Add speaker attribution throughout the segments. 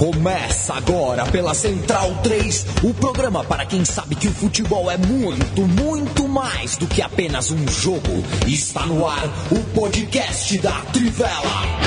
Speaker 1: Começa agora pela Central 3, o programa para quem sabe que o futebol é muito, muito mais do que apenas um jogo. Está no ar o podcast da Trivela.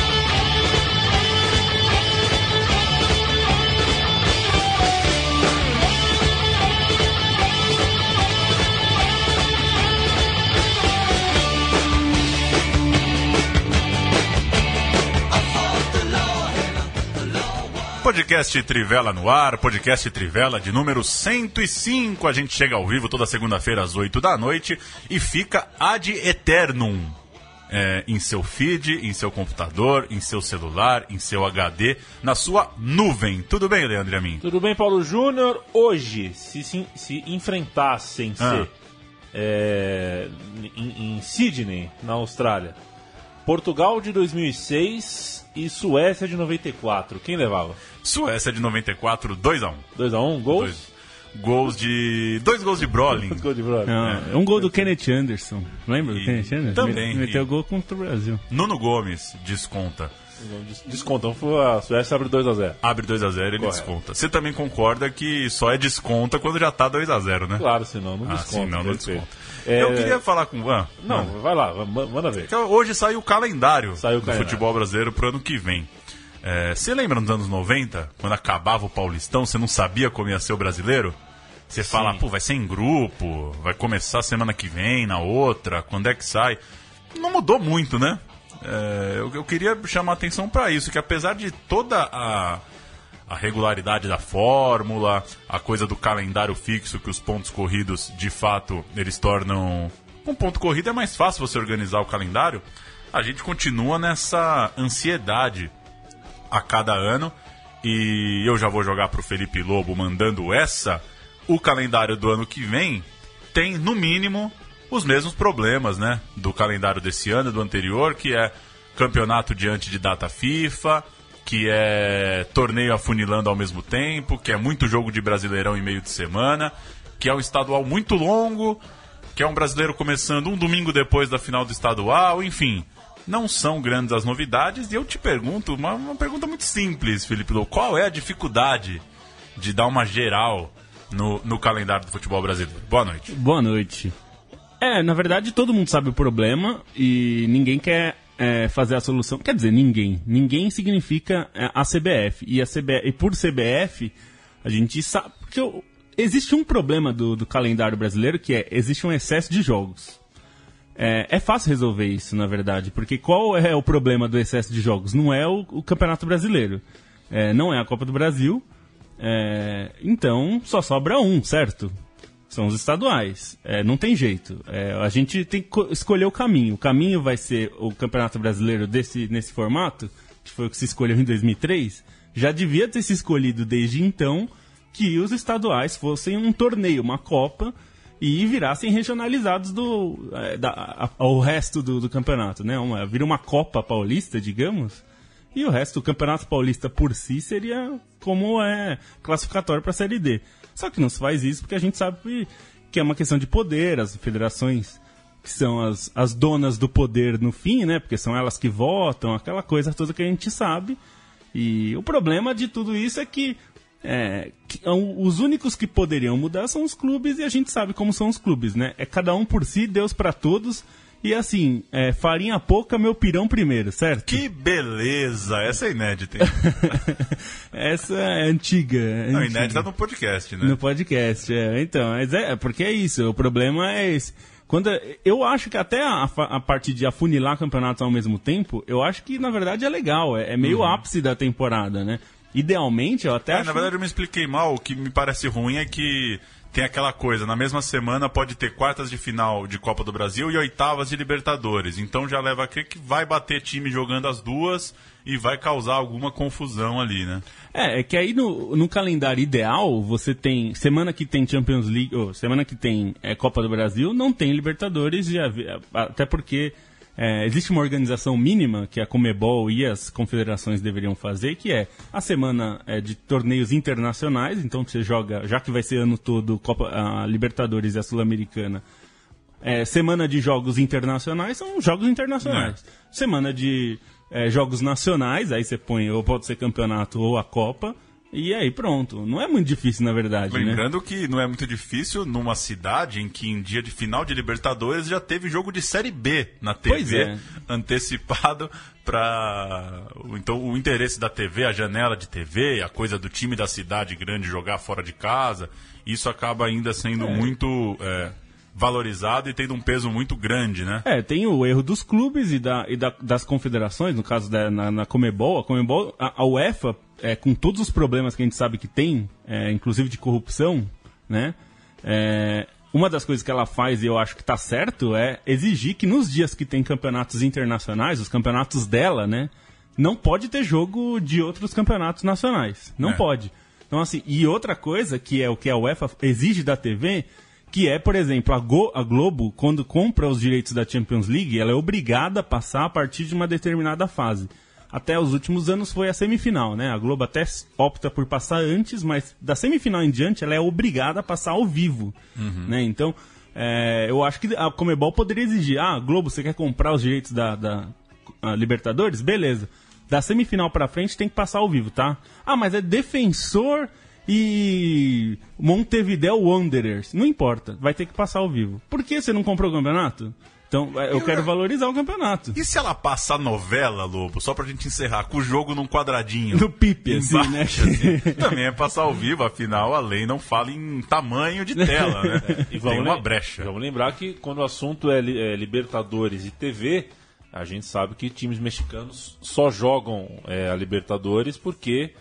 Speaker 2: Podcast Trivela no ar, podcast Trivela de número 105. A gente chega ao vivo toda segunda-feira às 8 da noite e fica ad eternum em seu feed, em seu computador, em seu celular, em seu HD, na sua nuvem. Tudo bem, Leandro e a mim?
Speaker 3: Tudo bem, Paulo Júnior? Hoje, se enfrentassem em Sydney, na Austrália, Portugal de 2006 e Suécia de 94, quem levava?
Speaker 2: Suécia de 94, 2-1.
Speaker 3: 2-1, gols?
Speaker 2: Dois gols de Brolin.
Speaker 3: Um gol do Kenneth Anderson. Lembra do Kenneth Anderson?
Speaker 2: Também.
Speaker 3: Meteu gol contra o Brasil.
Speaker 2: Nuno Gomes desconta.
Speaker 3: Desconta, a Suécia abre 2-0.
Speaker 2: Abre 2-0, ele desconta. Você também concorda que só é desconta quando já tá 2-0, né?
Speaker 3: Claro, senão não desconta.
Speaker 2: Senão não desconta. Eu queria falar com o Van.
Speaker 3: Não, vai lá, manda ver.
Speaker 2: Hoje saiu o calendário do futebol brasileiro pro ano que vem. Você lembra nos anos 90, quando acabava o Paulistão, você não sabia como ia ser o brasileiro? Você fala, vai ser em grupo, vai começar semana que vem, na outra, quando é que sai? Não mudou muito, né? Eu queria chamar a atenção para isso, que apesar de toda a regularidade da fórmula, a coisa do calendário fixo, que os pontos corridos, de fato, eles tornam... Um ponto corrido é mais fácil você organizar o calendário. A gente continua nessa ansiedade a cada ano. E eu já vou jogar pro Felipe Lobo mandando essa. O calendário do ano que vem tem, no mínimo, os mesmos problemas, né? Do calendário desse ano e do anterior, que é campeonato diante de data FIFA, que é torneio afunilando ao mesmo tempo, que é muito jogo de Brasileirão em meio de semana, que é um estadual muito longo, que é um brasileiro começando um domingo depois da final do estadual, enfim. Não são grandes as novidades, e eu te pergunto, uma pergunta muito simples, Felipe Lô, qual é a dificuldade de dar uma geral no calendário do futebol brasileiro? Boa noite.
Speaker 4: Boa noite. Na verdade todo mundo sabe o problema e ninguém quer fazer a solução. Quer dizer, ninguém significa a CBF. E por CBF, a gente sabe que existe um problema do calendário brasileiro, que existe um excesso de jogos. É fácil resolver isso, na verdade, porque qual é o problema do excesso de jogos? Não é o Campeonato Brasileiro, não é a Copa do Brasil, então só sobra um, certo? São os estaduais, não tem jeito. A gente tem que escolher o caminho. O caminho vai ser o Campeonato Brasileiro nesse formato, que foi o que se escolheu em 2003, já devia ter se escolhido desde então que os estaduais fossem um torneio, uma Copa, e virassem regionalizados ao resto do campeonato, né? Vira uma Copa Paulista, digamos, e o resto do Campeonato Paulista por si seria como classificatório para a Série D. Só que não se faz isso porque a gente sabe que é uma questão de poder, as federações que são as donas do poder no fim, né? Porque são elas que votam, aquela coisa toda que a gente sabe. E o problema de tudo isso é que os únicos que poderiam mudar são os clubes, e a gente sabe como são os clubes, né? É cada um por si, Deus pra todos. E assim, farinha pouca, meu pirão primeiro, certo?
Speaker 2: Que beleza! Essa é inédita.
Speaker 4: Essa é antiga.
Speaker 2: Não, inédita no podcast, né?
Speaker 4: No podcast, então. Porque é isso, o problema é esse. Eu acho que até a parte de afunilar campeonatos ao mesmo tempo, eu acho que na verdade é legal, é meio ápice da temporada, né? Idealmente, eu até acho...
Speaker 2: Na verdade eu me expliquei mal, o que me parece ruim é que tem aquela coisa, na mesma semana pode ter quartas de final de Copa do Brasil e oitavas de Libertadores, então já leva a crer que vai bater time jogando as duas e vai causar alguma confusão ali, né?
Speaker 4: É que aí no calendário ideal, você tem, semana que tem Champions League, ou semana que tem Copa do Brasil, não tem Libertadores, até porque... existe uma organização mínima que a Conmebol e as confederações deveriam fazer, que é a semana de torneios internacionais. Então você joga, já que vai ser ano todo a Libertadores e a Sul-Americana, semana de jogos internacionais são jogos internacionais. Semana de jogos nacionais, aí você põe ou pode ser campeonato ou a Copa, e aí pronto. Não é muito difícil, na verdade.
Speaker 2: Lembrando que não é muito difícil numa cidade em que em dia de final de Libertadores já teve jogo de Série B na TV antecipado para... Então o interesse da TV, a janela de TV, a coisa do time da cidade grande jogar fora de casa, isso acaba ainda sendo muito... valorizado e tendo um peso muito grande, né?
Speaker 4: Tem o erro dos clubes e das confederações, no caso na Conmebol. A UEFA, com todos os problemas que a gente sabe que tem, inclusive de corrupção, né? Uma das coisas que ela faz, e eu acho que está certo, é exigir que nos dias que tem campeonatos internacionais, os campeonatos dela, né? Não pode ter jogo de outros campeonatos nacionais. Não pode. Então, assim, e outra coisa, que é o que a UEFA exige da TV... Que é, por exemplo, a Globo, quando compra os direitos da Champions League, ela é obrigada a passar a partir de uma determinada fase. Até os últimos anos foi a semifinal, né? A Globo até opta por passar antes, mas da semifinal em diante ela é obrigada a passar ao vivo. Né? Então, eu acho que a Conmebol poderia exigir, Globo, você quer comprar os direitos da Libertadores? Beleza. Da semifinal pra frente tem que passar ao vivo, tá? Mas é Defensor... E Montevideo Wanderers, não importa, vai ter que passar ao vivo. Por que você não comprou o campeonato? Então, eu quero valorizar o campeonato.
Speaker 2: E se ela passa a novela, Lobo, só pra gente encerrar, com o jogo num quadradinho?
Speaker 4: No pipe, assim, né?
Speaker 2: Assim, também é passar ao vivo, afinal a lei não fala em tamanho de tela, né?
Speaker 3: E
Speaker 2: tem uma brecha.
Speaker 3: Vamos lembrar que quando o assunto é Libertadores e TV, a gente sabe que times mexicanos só jogam a Libertadores porque...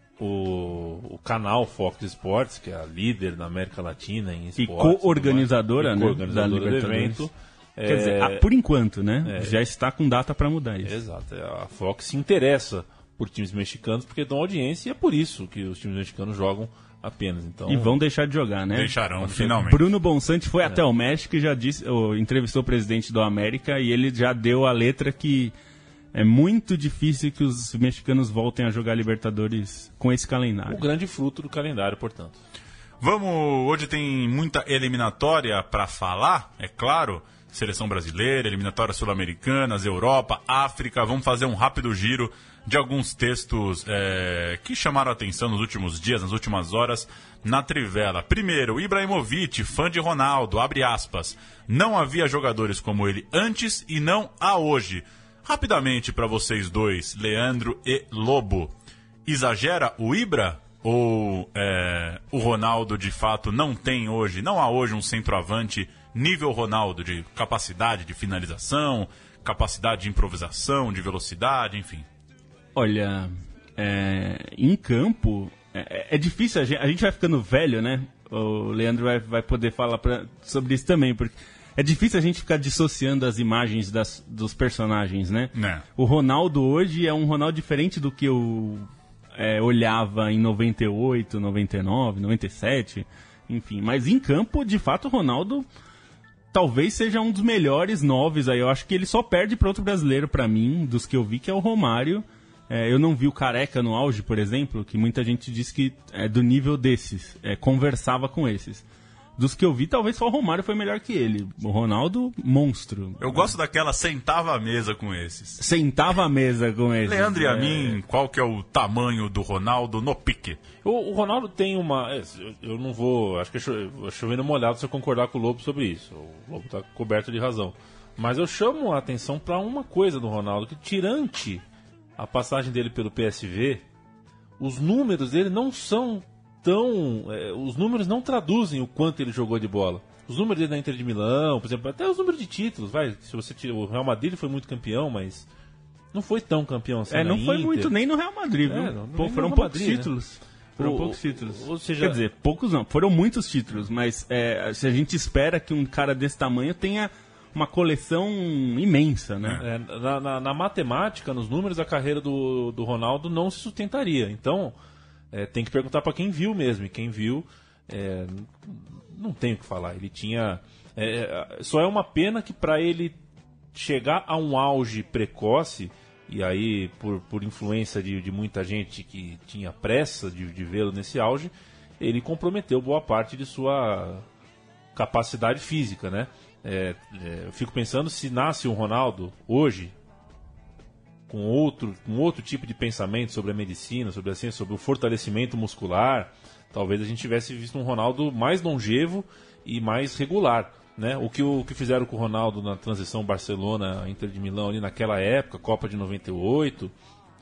Speaker 3: O canal Fox Sports, que é a líder na América Latina em esportes...
Speaker 4: E co-organizadora, né,
Speaker 3: da Libertadores. Do evento.
Speaker 4: Quer dizer, por enquanto, né? Já está com data para mudar isso.
Speaker 3: Exato. A Fox se interessa por times mexicanos porque dão audiência e é por isso que os times mexicanos jogam apenas. Então...
Speaker 4: E vão deixar de jogar, né?
Speaker 2: Deixarão, finalmente.
Speaker 4: Bruno Bonsante foi até o México e já disse, entrevistou o presidente do América e ele já deu a letra que... É muito difícil que os mexicanos voltem a jogar Libertadores com esse calendário.
Speaker 3: O grande fruto do calendário, portanto.
Speaker 2: Hoje tem muita eliminatória para falar, é claro. Seleção brasileira, eliminatórias sul-americanas, Europa, África. Vamos fazer um rápido giro de alguns textos que chamaram a atenção nos últimos dias, nas últimas horas, na Trivela. Primeiro, Ibrahimovic, fã de Ronaldo, abre aspas. Não havia jogadores como ele antes e não há hoje. Rapidamente para vocês dois, Leandro e Lobo, exagera o Ibra ou o Ronaldo de fato não há hoje um centroavante nível Ronaldo de capacidade de finalização, capacidade de improvisação, de velocidade, enfim?
Speaker 4: Olha, em campo é difícil, a gente vai ficando velho, né? O Leandro vai poder falar sobre isso também, porque... É difícil a gente ficar dissociando as imagens dos personagens, né? O Ronaldo hoje é um Ronaldo diferente do que eu olhava em 98, 99, 97, enfim. Mas em campo, de fato, o Ronaldo talvez seja um dos melhores 9 aí. Eu acho que ele só perde para outro brasileiro, para mim, dos que eu vi, que é o Romário. Eu não vi o Careca no auge, por exemplo, que muita gente diz que é do nível desses, conversava com esses. Dos que eu vi, talvez só o Romário foi melhor que ele. O Ronaldo, monstro.
Speaker 2: Eu gosto daquela sentava à mesa com esses.
Speaker 4: Sentava à mesa com esses.
Speaker 2: Leandro e a mim, qual que é o tamanho do Ronaldo no pique?
Speaker 3: O Ronaldo tem uma... Eu não vou... Acho que é chovendo molhado se eu concordar com o Lobo sobre isso. O Lobo está coberto de razão. Mas eu chamo a atenção para uma coisa do Ronaldo, que tirante a passagem dele pelo PSV, os números dele não são... os números não traduzem o quanto ele jogou de bola. Os números dele na Inter de Milão, por exemplo, até os números de títulos, se você tira, o Real Madrid foi muito campeão, mas não foi tão campeão assim.
Speaker 4: Não foi
Speaker 3: Inter.
Speaker 4: Muito nem no Real Madrid, viu? Foram poucos títulos. Né? Foram poucos títulos. Ou seja, quer dizer, poucos não, foram muitos títulos, mas se a gente espera que um cara desse tamanho tenha uma coleção imensa, né?
Speaker 3: Na matemática, nos números, a carreira do Ronaldo não se sustentaria. Então, tem que perguntar para quem viu mesmo. E quem viu, não tem o que falar. Ele tinha... só é uma pena que para ele chegar a um auge precoce, e aí por influência de muita gente que tinha pressa de vê-lo nesse auge, ele comprometeu boa parte de sua capacidade física, né? Eu fico pensando, se nasce um Ronaldo hoje, outro tipo de pensamento sobre a medicina, sobre a ciência, sobre o fortalecimento muscular, talvez a gente tivesse visto um Ronaldo mais longevo e mais regular, né? O que fizeram com o Ronaldo na transição Barcelona-Inter de Milão ali naquela época, Copa de 98,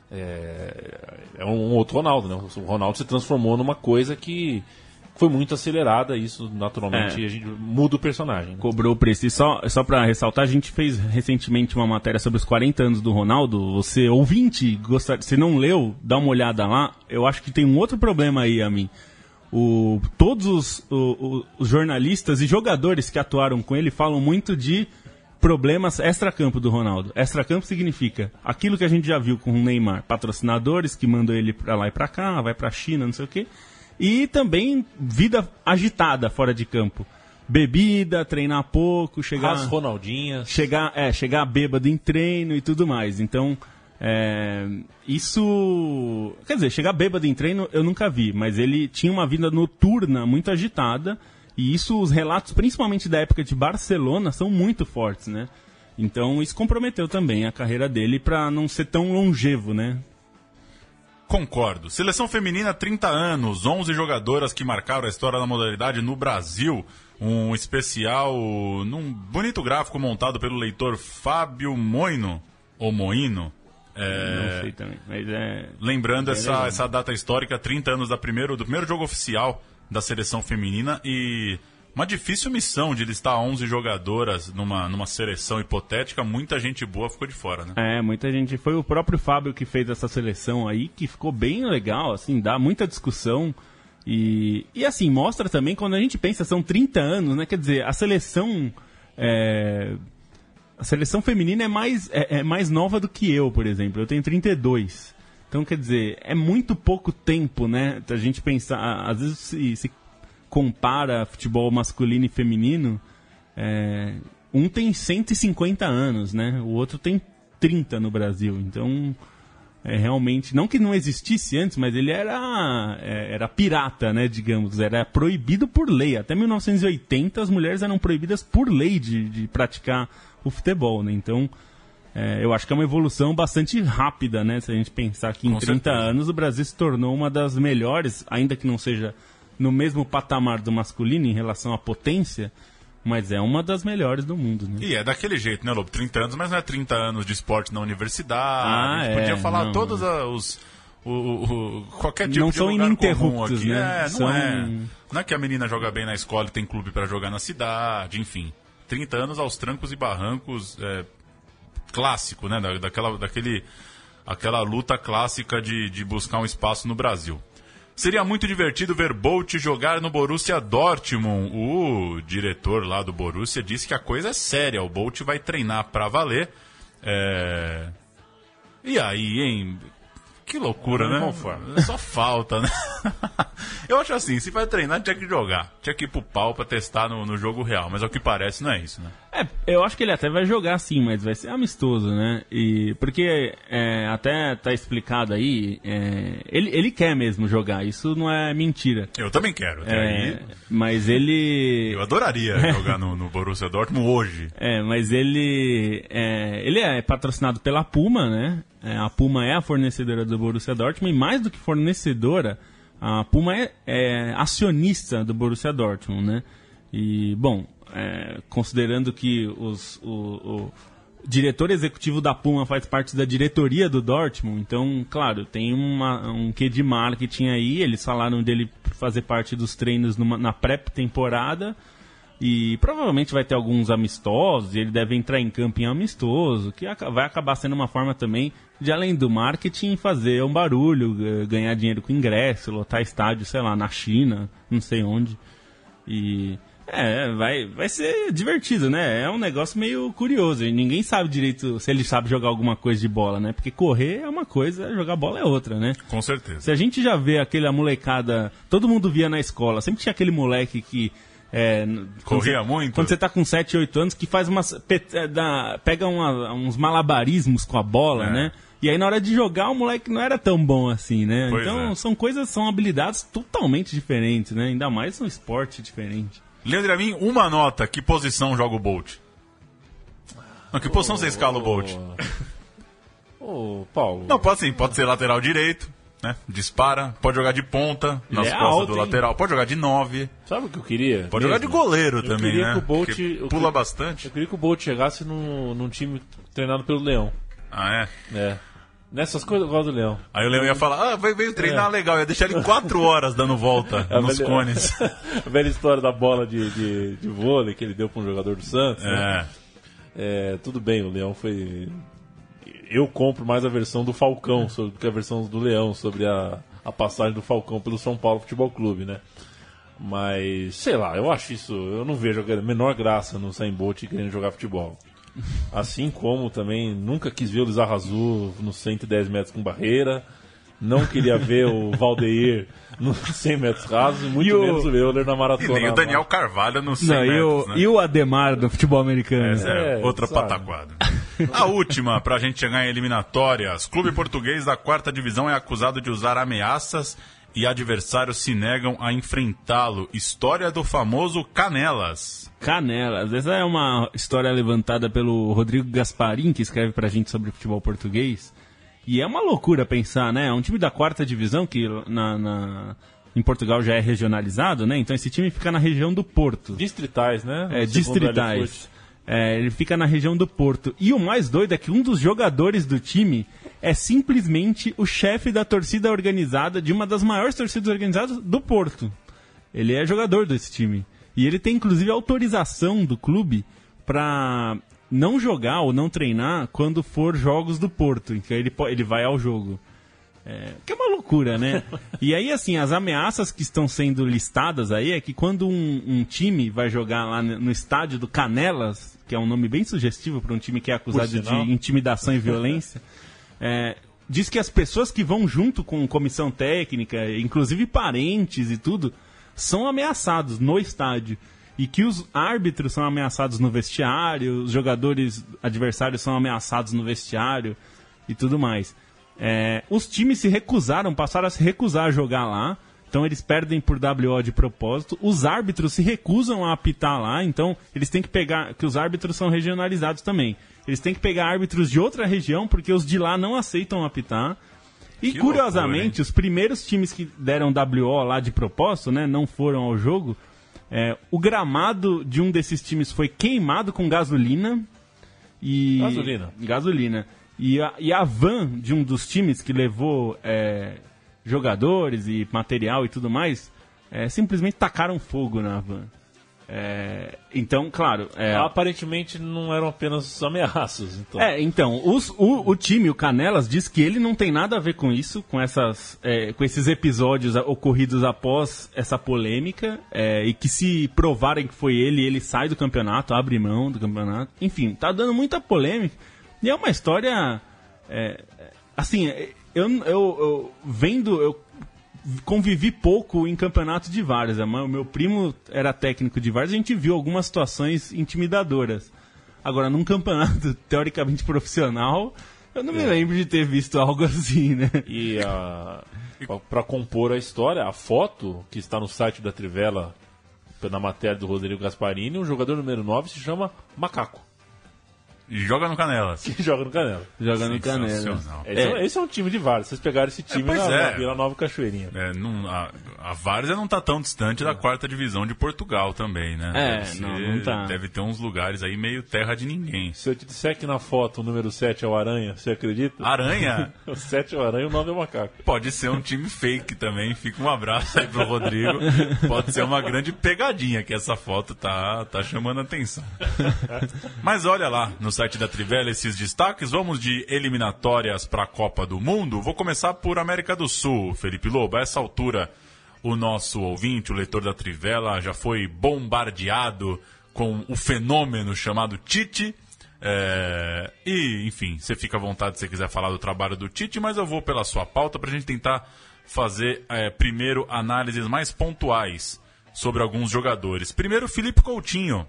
Speaker 3: é um outro Ronaldo, né? O Ronaldo se transformou numa coisa que foi muito acelerada, isso naturalmente a gente muda o personagem, né?
Speaker 4: Cobrou o preço. E só pra ressaltar, a gente fez recentemente uma matéria sobre os 40 anos do Ronaldo. Você, ouvinte, se não leu, dá uma olhada lá. Eu acho que tem um outro problema aí, a mim. Todos os jornalistas e jogadores que atuaram com ele falam muito de problemas extracampo do Ronaldo. Extracampo significa aquilo que a gente já viu com o Neymar, patrocinadores que mandam ele pra lá e pra cá, vai pra China, não sei o quê. E também vida agitada fora de campo. Bebida, treinar pouco, chegar...
Speaker 3: As Ronaldinhas.
Speaker 4: Chegar bêbado em treino e tudo mais. Então, isso... Quer dizer, chegar bêbado em treino eu nunca vi, mas ele tinha uma vida noturna muito agitada. E isso, os relatos, principalmente da época de Barcelona, são muito fortes, né? Então, isso comprometeu também a carreira dele para não ser tão longevo, né?
Speaker 2: Concordo. Seleção feminina, 30 anos, 11 jogadoras que marcaram a história da modalidade no Brasil. Um especial num bonito gráfico montado pelo leitor Fábio Moino, ou Moino.
Speaker 4: Não sei também, mas
Speaker 2: lembrando essa data histórica, 30 anos do primeiro jogo oficial da seleção feminina e uma difícil missão de listar 11 jogadoras numa seleção hipotética. Muita gente boa ficou de fora, né?
Speaker 4: Muita gente. Foi o próprio Fábio que fez essa seleção aí, que ficou bem legal, assim, dá muita discussão. E assim, mostra também, quando a gente pensa, são 30 anos, né? Quer dizer, a seleção feminina é mais nova do que eu, por exemplo. Eu tenho 32. Então, quer dizer, é muito pouco tempo, né? A gente pensar, às vezes se compara futebol masculino e feminino, um tem 150 anos, né? O outro tem 30 no Brasil. Então, realmente, não que não existisse antes, mas ele era pirata, né? Digamos, era proibido por lei. Até 1980 as mulheres eram proibidas por lei de praticar o futebol, né? Então, eu acho que é uma evolução bastante rápida, né? Se a gente pensar que em 30 anos o Brasil se tornou uma das melhores, ainda que não seja no mesmo patamar do masculino em relação à potência, mas é uma das melhores do mundo, né?
Speaker 2: E é daquele jeito, né, Lobo? 30 anos, mas não é 30 anos de esporte na universidade. A gente podia falar todos qualquer tipo
Speaker 4: não
Speaker 2: de
Speaker 4: são
Speaker 2: lugar
Speaker 4: ininterruptos,
Speaker 2: comum aqui.
Speaker 4: Né?
Speaker 2: Não é que a menina joga bem na escola e tem clube para jogar na cidade, enfim. 30 anos aos trancos e barrancos, clássico, né? Aquela luta clássica de buscar um espaço no Brasil. Seria muito divertido ver Bolt jogar no Borussia Dortmund. O diretor lá do Borussia disse que a coisa é séria. O Bolt vai treinar pra valer. E aí, hein? Que loucura, né? Só falta, né? Eu acho assim, se vai treinar, tinha que jogar. Tinha que ir pro pau pra testar no jogo real. Mas ao que parece, não é isso, né?
Speaker 4: Eu acho que ele até vai jogar sim, mas vai ser amistoso, né? Porque até tá explicado aí, ele quer mesmo jogar, isso não é mentira.
Speaker 2: Eu também quero. Aí,
Speaker 4: mas ele...
Speaker 2: Eu adoraria jogar no Borussia Dortmund hoje.
Speaker 4: Mas ele é patrocinado pela Puma, né? A Puma é a fornecedora do Borussia Dortmund, e mais do que fornecedora, a Puma é acionista do Borussia Dortmund, né? E, bom, considerando que o diretor executivo da Puma faz parte da diretoria do Dortmund, então, claro, tem um quê de marketing aí. Eles falaram dele fazer parte dos treinos na pré-temporada, e provavelmente vai ter alguns amistosos, e ele deve entrar em campo em amistoso, que vai acabar sendo uma forma também de, além do marketing, fazer um barulho, ganhar dinheiro com ingresso, lotar estádio, sei lá, na China, não sei onde. E vai ser divertido, né? É um negócio meio curioso, e ninguém sabe direito se ele sabe jogar alguma coisa de bola, né? Porque correr é uma coisa, jogar bola é outra, né?
Speaker 2: Com certeza.
Speaker 4: Se a gente já vê aquela molecada, todo mundo via na escola, sempre tinha aquele moleque que
Speaker 2: corria muito.
Speaker 4: Quando você tá com 7, 8 anos, que faz pega uns malabarismos com a bola, né? E aí na hora de jogar o moleque não era tão bom assim, né?
Speaker 2: Pois
Speaker 4: então são habilidades totalmente diferentes, né? Ainda mais um esporte diferente.
Speaker 2: Leandro, a mim, uma nota, que posição joga o Bolt? Não, que posição você escala o Bolt?
Speaker 3: Ô, Paulo.
Speaker 2: Não, pode ser lateral direito, né? Dispara, pode jogar de ponta, nas costas
Speaker 3: alto,
Speaker 2: do lateral, pode jogar de 9.
Speaker 3: Sabe o que eu queria?
Speaker 2: Pode jogar de goleiro também, né?
Speaker 3: Que o Bolt,
Speaker 2: pula bastante.
Speaker 3: Eu queria que o Bolt chegasse num time treinado pelo Leão.
Speaker 2: Ah, é?
Speaker 3: É. Nessas coisas eu gosto do Leão.
Speaker 2: Aí o Leão ia falar, veio treinar legal, ia deixar ele 4 horas dando volta nos cones.
Speaker 3: A velha história da bola de vôlei que ele deu para um jogador do Santos. Né? Tudo bem, o Leão foi... Eu compro mais a versão do Falcão do que a versão do Leão sobre a passagem do Falcão pelo São Paulo Futebol Clube, né? Mas, sei lá, eu acho isso... Eu não vejo a menor graça no Usain Bolt querendo jogar futebol. Assim como também nunca quis ver o Lizarrazu nos 110 metros com barreira, não queria ver o Valdeir nos 100 metros rasos, e muito menos o Euler na maratona.
Speaker 2: E nem o Daniel Carvalho nos 100 metros, né?
Speaker 4: E o Ademar do futebol americano.
Speaker 2: Outra pataquada. A última, pra gente chegar em eliminatórias. Clube português da 4ª divisão é acusado de usar ameaças e adversários se negam a enfrentá-lo. História do famoso Canelas.
Speaker 4: Canelas. Essa é uma história levantada pelo Rodrigo Gasparin, que escreve pra gente sobre futebol português. E é uma loucura pensar, né? É um time da 4ª divisão que em Portugal já é regionalizado, né? Então esse time fica na região do Porto.
Speaker 3: Distritais, né?
Speaker 4: Distritais. Ele fica na região do Porto. E o mais doido é que um dos jogadores do time é simplesmente o chefe da torcida organizada, de uma das maiores torcidas organizadas do Porto. Ele é jogador desse time. E ele tem, inclusive, autorização do clube para não jogar ou não treinar quando for jogos do Porto. Então ele vai ao jogo. Que é uma loucura, né? E aí, assim, as ameaças que estão sendo listadas aí é que quando um time vai jogar lá no estádio do Canelas, que é um nome bem sugestivo para um time que é acusado de intimidação e violência, diz que as pessoas que vão junto com comissão técnica, inclusive parentes e tudo, são ameaçados no estádio. E que os árbitros são ameaçados no vestiário, os jogadores adversários são ameaçados no vestiário e tudo mais. Os times passaram a se recusar a jogar lá, então eles perdem por WO de propósito. Os árbitros se recusam a apitar lá, então eles têm que pegar, que os árbitros são regionalizados também. Eles têm que pegar árbitros de outra região, porque os de lá não aceitam apitar. E que curiosamente, loucura, os primeiros times que deram WO lá de propósito, né, não foram ao jogo. O gramado de um desses times foi queimado com gasolina. Gasolina. E a van de um dos times que levou jogadores e material e tudo mais, simplesmente tacaram fogo na van. Então, claro...
Speaker 3: Aparentemente não eram apenas ameaças.
Speaker 4: Então, o time, o Canelas, diz que ele não tem nada a ver com isso, com esses episódios ocorridos após essa polêmica, e que se provarem que foi ele sai do campeonato, abre mão do campeonato. Enfim, tá dando muita polêmica. E é uma história... assim, eu convivi pouco em campeonatos de várzea. O meu primo era técnico de várzea, a gente viu algumas situações intimidadoras. Agora, num campeonato teoricamente profissional, eu não me lembro de ter visto algo assim, né?
Speaker 3: E para compor a história, a foto que está no site da Trivela, na matéria do Rodrigo Gasparini, o jogador número 9 se chama Macaco.
Speaker 2: E joga no Canelas.
Speaker 3: Joga no Canelas. Esse é um time de várzea. Vocês pegaram esse time na Vila Nova Cachoeirinha.
Speaker 2: A várzea não está tão distante da 4ª divisão de Portugal também, né?
Speaker 4: Não tá.
Speaker 2: Deve ter uns lugares aí meio terra de ninguém.
Speaker 3: Se eu te disser que na foto o número 7 é o Aranha, você acredita?
Speaker 2: Aranha?
Speaker 3: O 7 é o Aranha e o 9 é o Macaco.
Speaker 2: Pode ser um time fake também. Fica um abraço aí pro Rodrigo. Pode ser uma grande pegadinha que essa foto tá chamando a atenção. Mas olha lá, no site da Trivela, esses destaques. Vamos de eliminatórias para a Copa do Mundo. Vou começar por América do Sul, Felipe Lobo. A essa altura, o nosso ouvinte, o leitor da Trivela, já foi bombardeado com o fenômeno chamado Tite. E, enfim, você fica à vontade se você quiser falar do trabalho do Tite, mas eu vou pela sua pauta para a gente tentar fazer primeiro análises mais pontuais sobre alguns jogadores. Primeiro, Felipe Coutinho.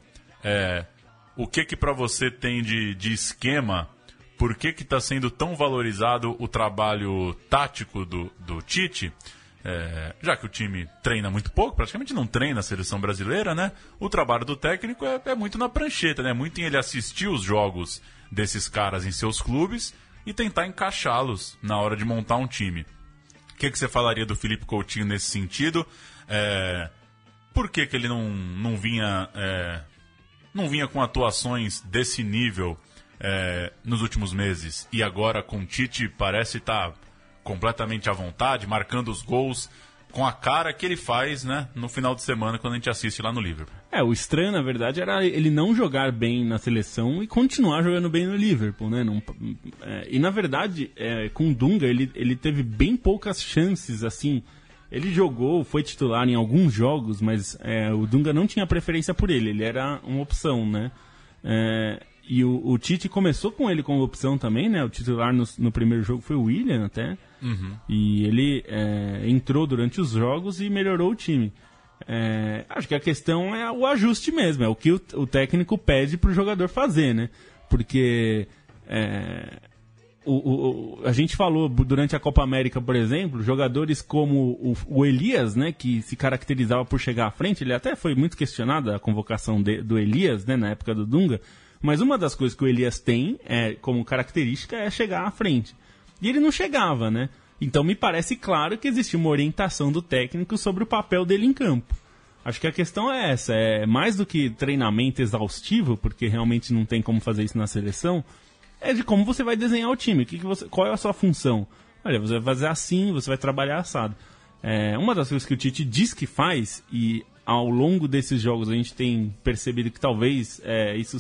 Speaker 2: O que para você tem de esquema? Por que está sendo tão valorizado o trabalho tático do Tite? Já que o time treina muito pouco, praticamente não treina a seleção brasileira, né? O trabalho do técnico é muito na prancheta, né? Muito em ele assistir os jogos desses caras em seus clubes, e tentar encaixá-los na hora de montar um time. O que você falaria do Philippe Coutinho nesse sentido? Por que ele não vinha com atuações desse nível nos últimos meses? E agora com o Tite parece estar completamente à vontade, marcando os gols com a cara que ele faz, né, no final de semana quando a gente assiste lá no Liverpool.
Speaker 4: O estranho, na verdade, era ele não jogar bem na seleção e continuar jogando bem no Liverpool, né? E, na verdade, com o Dunga, ele teve bem poucas chances, assim. Ele jogou, foi titular em alguns jogos, mas o Dunga não tinha preferência por ele era uma opção, né? E o Tite começou com ele como opção também, né? O titular no primeiro jogo foi o Willian até. Uhum. E ele entrou durante os jogos e melhorou o time. Acho que a questão é o ajuste mesmo, é o que o técnico pede pro jogador fazer, né? Porque a gente falou durante a Copa América, por exemplo, jogadores como o Elias, né, que se caracterizava por chegar à frente. Ele até foi muito questionado, a convocação do Elias, né, na época do Dunga. Mas uma das coisas que o Elias tem como característica é chegar à frente. E ele não chegava, né? Então me parece claro que existe uma orientação do técnico sobre o papel dele em campo. Acho que a questão é essa, mais do que treinamento exaustivo, porque realmente não tem como fazer isso na seleção, é de como você vai desenhar o time, qual é a sua função. Olha, você vai fazer assim, você vai trabalhar assado. Uma das coisas que o Tite diz que faz, e ao longo desses jogos a gente tem percebido que talvez isso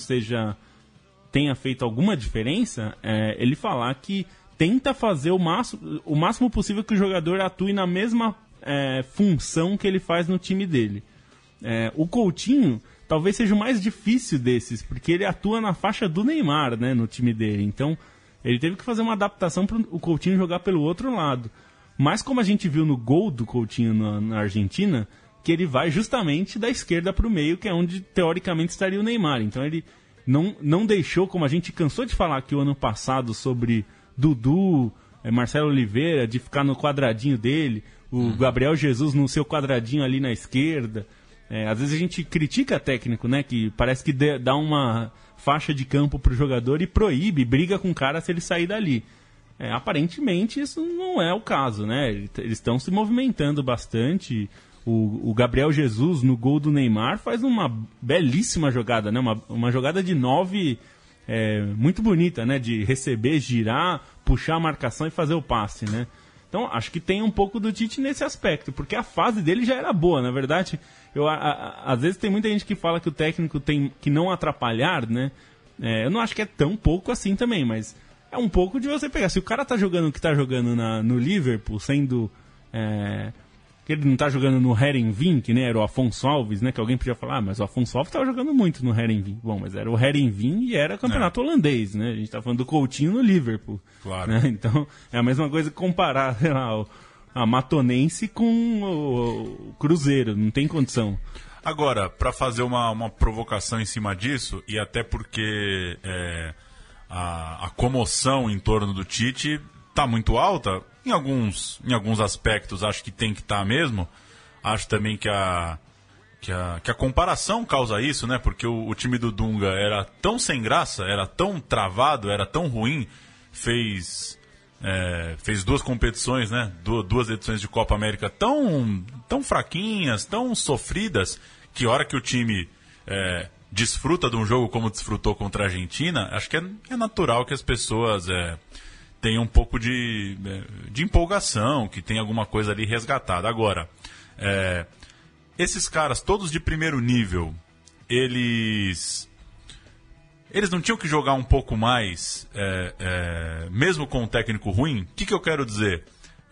Speaker 4: tenha feito alguma diferença, ele falar que tenta fazer o máximo possível que o jogador atue na mesma função que ele faz no time dele. O Coutinho talvez seja o mais difícil desses, porque ele atua na faixa do Neymar, né, no time dele. Então, ele teve que fazer uma adaptação para o Coutinho jogar pelo outro lado. Mas como a gente viu no gol do Coutinho na Argentina, que ele vai justamente da esquerda para o meio, que é onde teoricamente estaria o Neymar. Então ele não deixou, como a gente cansou de falar aqui o ano passado sobre Dudu, Marcelo Oliveira, de ficar no quadradinho dele, o Gabriel Jesus no seu quadradinho ali na esquerda. Às vezes a gente critica técnico, né, que parece que dá uma faixa de campo pro jogador e proíbe, briga com o cara se ele sair dali. Aparentemente isso não é o caso, né? Eles estão se movimentando bastante. O Gabriel Jesus no gol do Neymar faz uma belíssima jogada, né? Uma jogada de 9 muito bonita, né? De receber, girar, puxar a marcação e fazer o passe, né? Então acho que tem um pouco do Tite nesse aspecto, porque a fase dele já era boa, na verdade. Às vezes tem muita gente que fala que o técnico tem que não atrapalhar, né? Eu não acho que é tão pouco assim também, mas é um pouco de você pegar. Se o cara tá jogando o que tá jogando no Liverpool, sendo... que ele não tá jogando no Heerenveen, que nem era o Afonso Alves, né? Que alguém podia falar, mas o Afonso Alves tava jogando muito no Heerenveen. Bom, mas era o Heerenveen e era campeonato holandês, né? A gente tá falando do Coutinho no Liverpool.
Speaker 2: Claro.
Speaker 4: Né? Então, é a mesma coisa que comparar, sei lá, a Matonense com o Cruzeiro, não tem condição.
Speaker 2: Agora, para fazer uma provocação em cima disso, e até porque a comoção em torno do Tite tá muito alta, em alguns aspectos acho que tem que estar mesmo. Acho também que a comparação causa isso, né? Porque o time do Dunga era tão sem graça, era tão travado, era tão ruim, fez 2 competições, né? 2 edições de Copa América tão fraquinhas, tão sofridas, que a hora que o time desfruta de um jogo como desfrutou contra a Argentina, acho que é natural que as pessoas tenham um pouco de empolgação, que tem alguma coisa ali resgatada. Agora, esses caras todos de primeiro nível, eles não tinham que jogar um pouco mais, mesmo com um técnico ruim? O que eu quero dizer?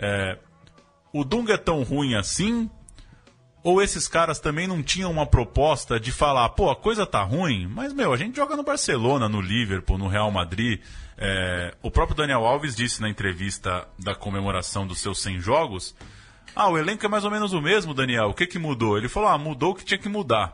Speaker 2: O Dunga é tão ruim assim? Ou esses caras também não tinham uma proposta de falar, pô, a coisa tá ruim, mas, a gente joga no Barcelona, no Liverpool, no Real Madrid. O próprio Daniel Alves disse na entrevista da comemoração dos seus 100 jogos, o elenco é mais ou menos o mesmo, Daniel, o que mudou? Ele falou, mudou o que tinha que mudar.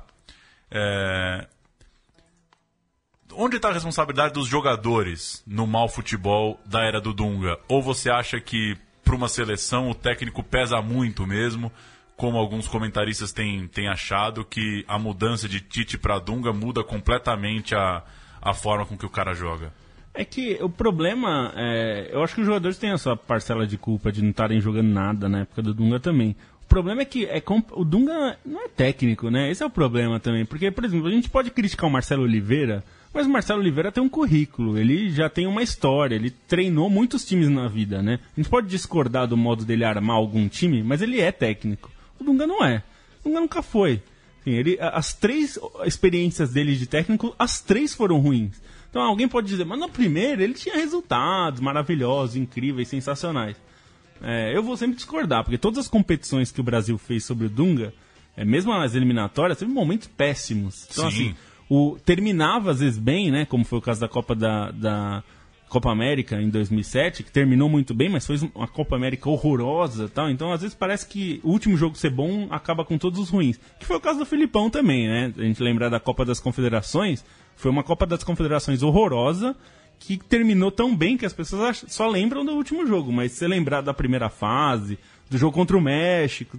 Speaker 2: Onde está a responsabilidade dos jogadores no mau futebol da era do Dunga? Ou você acha que para uma seleção o técnico pesa muito mesmo, como alguns comentaristas têm achado, que a mudança de Tite para Dunga muda completamente a forma com que o cara joga?
Speaker 4: É que o problema eu acho que os jogadores têm a sua parcela de culpa de não estarem jogando nada na época do Dunga também. O problema é que o Dunga não é técnico, né? Esse é o problema também. Porque, por exemplo, a gente pode criticar o Marcelo Oliveira, mas o Marcelo Oliveira tem um currículo, ele já tem uma história, ele treinou muitos times na vida, né? A gente pode discordar do modo dele armar algum time, mas ele é técnico. O Dunga não é. O Dunga nunca foi. Assim, as 3 experiências dele de técnico, as 3 foram ruins. Então alguém pode dizer, mas na primeira ele tinha resultados maravilhosos, incríveis, sensacionais. Eu vou sempre discordar, porque todas as competições que o Brasil fez sobre o Dunga, mesmo as eliminatórias, teve momentos péssimos. Então,
Speaker 2: Sim.
Speaker 4: assim, terminava às vezes bem, né? Como foi o caso da Copa da Copa América em 2007, que terminou muito bem, mas foi uma Copa América horrorosa, tal. Então, às vezes parece que o último jogo ser bom acaba com todos os ruins. Que foi o caso do Filipão também, né? A gente lembrar da Copa das Confederações, foi uma Copa das Confederações horrorosa, que terminou tão bem que as pessoas só lembram do último jogo, mas se você lembrar da primeira fase, do jogo contra o México,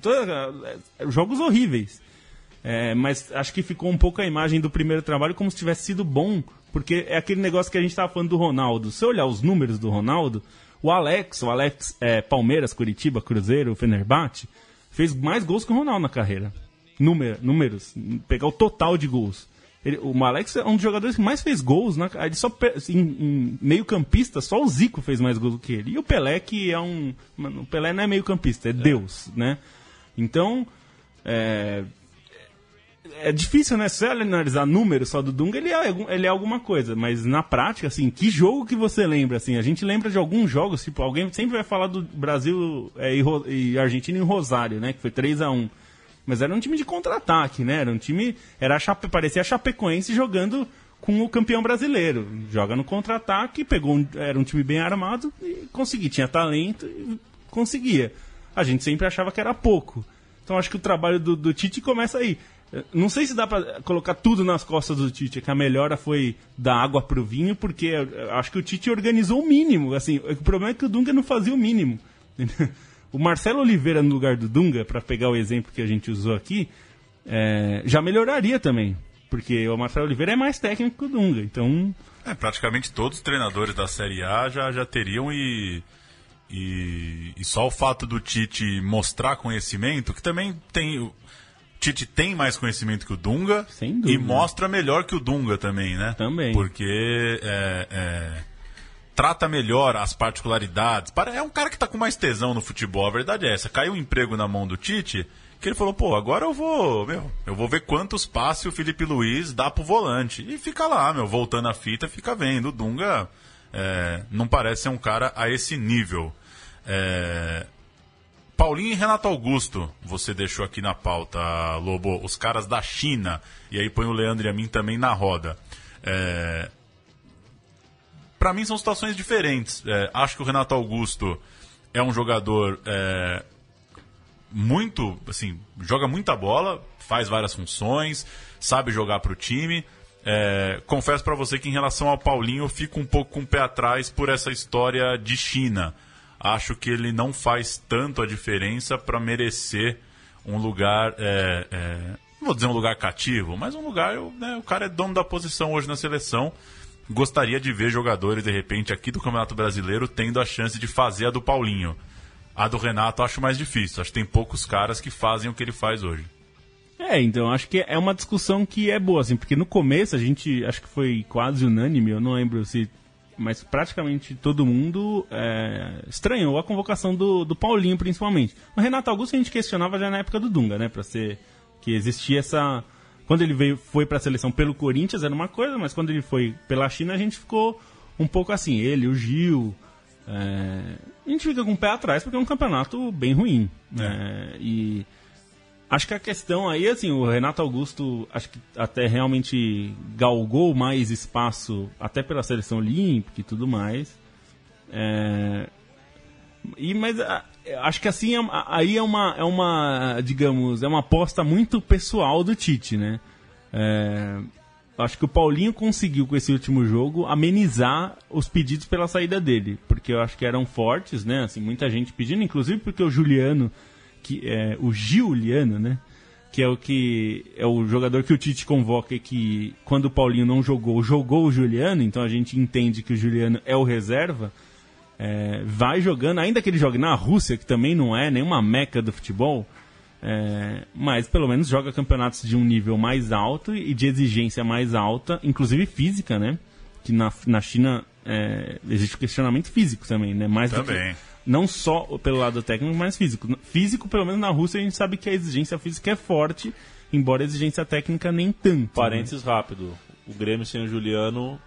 Speaker 4: jogos horríveis. Mas acho que ficou um pouco a imagem do primeiro trabalho como se tivesse sido bom, porque é aquele negócio que a gente estava falando do Ronaldo. Se você olhar os números do Ronaldo, o Alex Palmeiras, Curitiba, Cruzeiro, Fenerbahçe, fez mais gols que o Ronaldo na carreira. Números, pegar o total de gols. O Alex é um dos jogadores que mais fez gols, né? Ele só, em meio campista, só o Zico fez mais gols do que ele. E o Pelé, que é o Pelé não é meio campista, é Deus, né? Então, é difícil, né? Se você analisar números só do Dunga, ele é alguma coisa. Mas na prática, assim, que jogo que você lembra? Assim, a gente lembra de alguns jogos, tipo, alguém sempre vai falar do Brasil e Argentina em Rosário, né? Que foi 3-1. Mas era um time de contra-ataque, né? Era um time... parecia a Chapecoense jogando com o campeão brasileiro. Joga no contra-ataque, era um time bem armado e conseguia. Tinha talento e conseguia. A gente sempre achava que era pouco. Então acho que o trabalho do Tite começa aí. Não sei se dá pra colocar tudo nas costas do Tite, que a melhora foi dar água pro vinho, porque acho que o Tite organizou o mínimo. Assim, o problema é que o Dunga não fazia o mínimo. O Marcelo Oliveira no lugar do Dunga, para pegar o exemplo que a gente usou aqui, já melhoraria também. Porque o Marcelo Oliveira é mais técnico que o Dunga. Então...
Speaker 2: praticamente todos os treinadores da Série A já teriam e só o fato do Tite mostrar conhecimento, que também tem... O Tite tem mais conhecimento que o Dunga.
Speaker 4: Sem dúvida.
Speaker 2: E mostra melhor que o Dunga também, né?
Speaker 4: Também.
Speaker 2: Porque... trata melhor as particularidades. É um cara que tá com mais tesão no futebol, a verdade é essa. Caiu um emprego na mão do Tite, que ele falou, pô, agora eu vou ver quantos passes o Felipe Luiz dá pro volante. E fica lá, voltando a fita, fica vendo. O Dunga não parece ser um cara a esse nível. Paulinho e Renato Augusto, você deixou aqui na pauta, Lobo, os caras da China, e aí põe o Leandro e a mim também na roda. Para mim são situações diferentes. Acho que o Renato Augusto é um jogador muito, assim, joga muita bola, faz várias funções, sabe jogar para o time. Confesso para você que em relação ao Paulinho eu fico um pouco com o pé atrás por essa história de China. Acho que ele não faz tanto a diferença para merecer um lugar, não vou dizer um lugar cativo, mas um lugar, o cara é dono da posição hoje na seleção. Gostaria de ver jogadores, de repente, aqui do Campeonato Brasileiro tendo a chance de fazer a do Paulinho. A do Renato acho mais difícil. Acho que tem poucos caras que fazem o que ele faz hoje.
Speaker 4: Então, acho que é uma discussão que é boa, assim, porque no começo a gente, acho que foi quase unânime, eu não lembro se... Mas praticamente todo mundo estranhou a convocação do Paulinho, principalmente. O Renato Augusto a gente questionava já na época do Dunga, né? Pra ser... Que existia essa... Quando ele foi para a seleção pelo Corinthians era uma coisa, mas quando ele foi pela China a gente ficou um pouco assim. Ele, o Gil, a gente fica com o pé atrás porque é um campeonato bem ruim. E acho que a questão aí, assim, o Renato Augusto acho que até realmente galgou mais espaço até pela seleção olímpica e tudo mais. Mas acho que assim aí é uma digamos, é uma aposta muito pessoal do Tite, né? Acho que o Paulinho conseguiu com esse último jogo amenizar os pedidos pela saída dele, porque eu acho que eram fortes, né? Assim, muita gente pedindo, inclusive porque o Juliano, o Giuliano, né? que é o jogador que o Tite convoca e que, quando o Paulinho não jogou o Juliano, então a gente entende que o Juliano é o reserva, vai jogando, ainda que ele jogue na Rússia, que também não é nenhuma meca do futebol, mas pelo menos joga campeonatos de um nível mais alto e de exigência mais alta, inclusive física, né? Que na China existe questionamento físico também, né? Mais
Speaker 2: também.
Speaker 4: Do que, não só pelo lado técnico, mas físico. Físico, pelo menos na Rússia, a gente sabe que a exigência física é forte, embora a exigência técnica nem tanto.
Speaker 3: Parênteses rápido. O Grêmio sem o Juliano...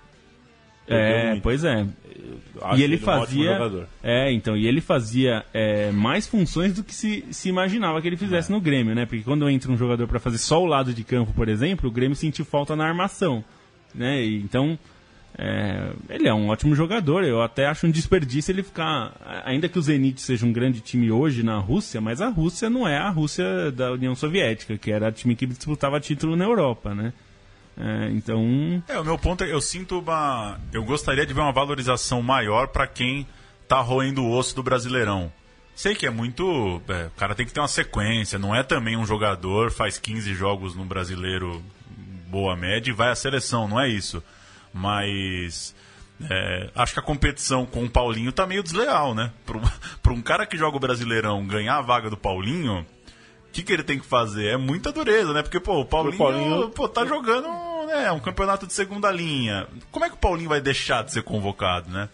Speaker 4: Pois é. E ele fazia... E ele fazia mais funções do que se imaginava que ele fizesse no Grêmio, né? Porque quando entra um jogador para fazer só o lado de campo, por exemplo, o Grêmio sentiu falta na armação, né? E, então... ele é um ótimo jogador, eu até acho um desperdício ele ficar, ainda que o Zenit seja um grande time hoje na Rússia, mas a Rússia não é a Rússia da União Soviética, que era o time que disputava título na Europa, né? Então...
Speaker 2: o meu ponto é, eu gostaria de ver uma valorização maior para quem tá roendo o osso do Brasileirão. Sei que é muito... o cara tem que ter uma sequência, não é também um jogador, faz 15 jogos no Brasileiro, boa média, e vai à seleção, não é isso. Mas acho que a competição com o Paulinho tá meio desleal, né? Para um cara que joga o Brasileirão ganhar a vaga do Paulinho, o que ele tem que fazer? É muita dureza, né? Porque, o Paulinho tá jogando um campeonato de segunda linha. Como é que o Paulinho vai deixar de ser convocado, né?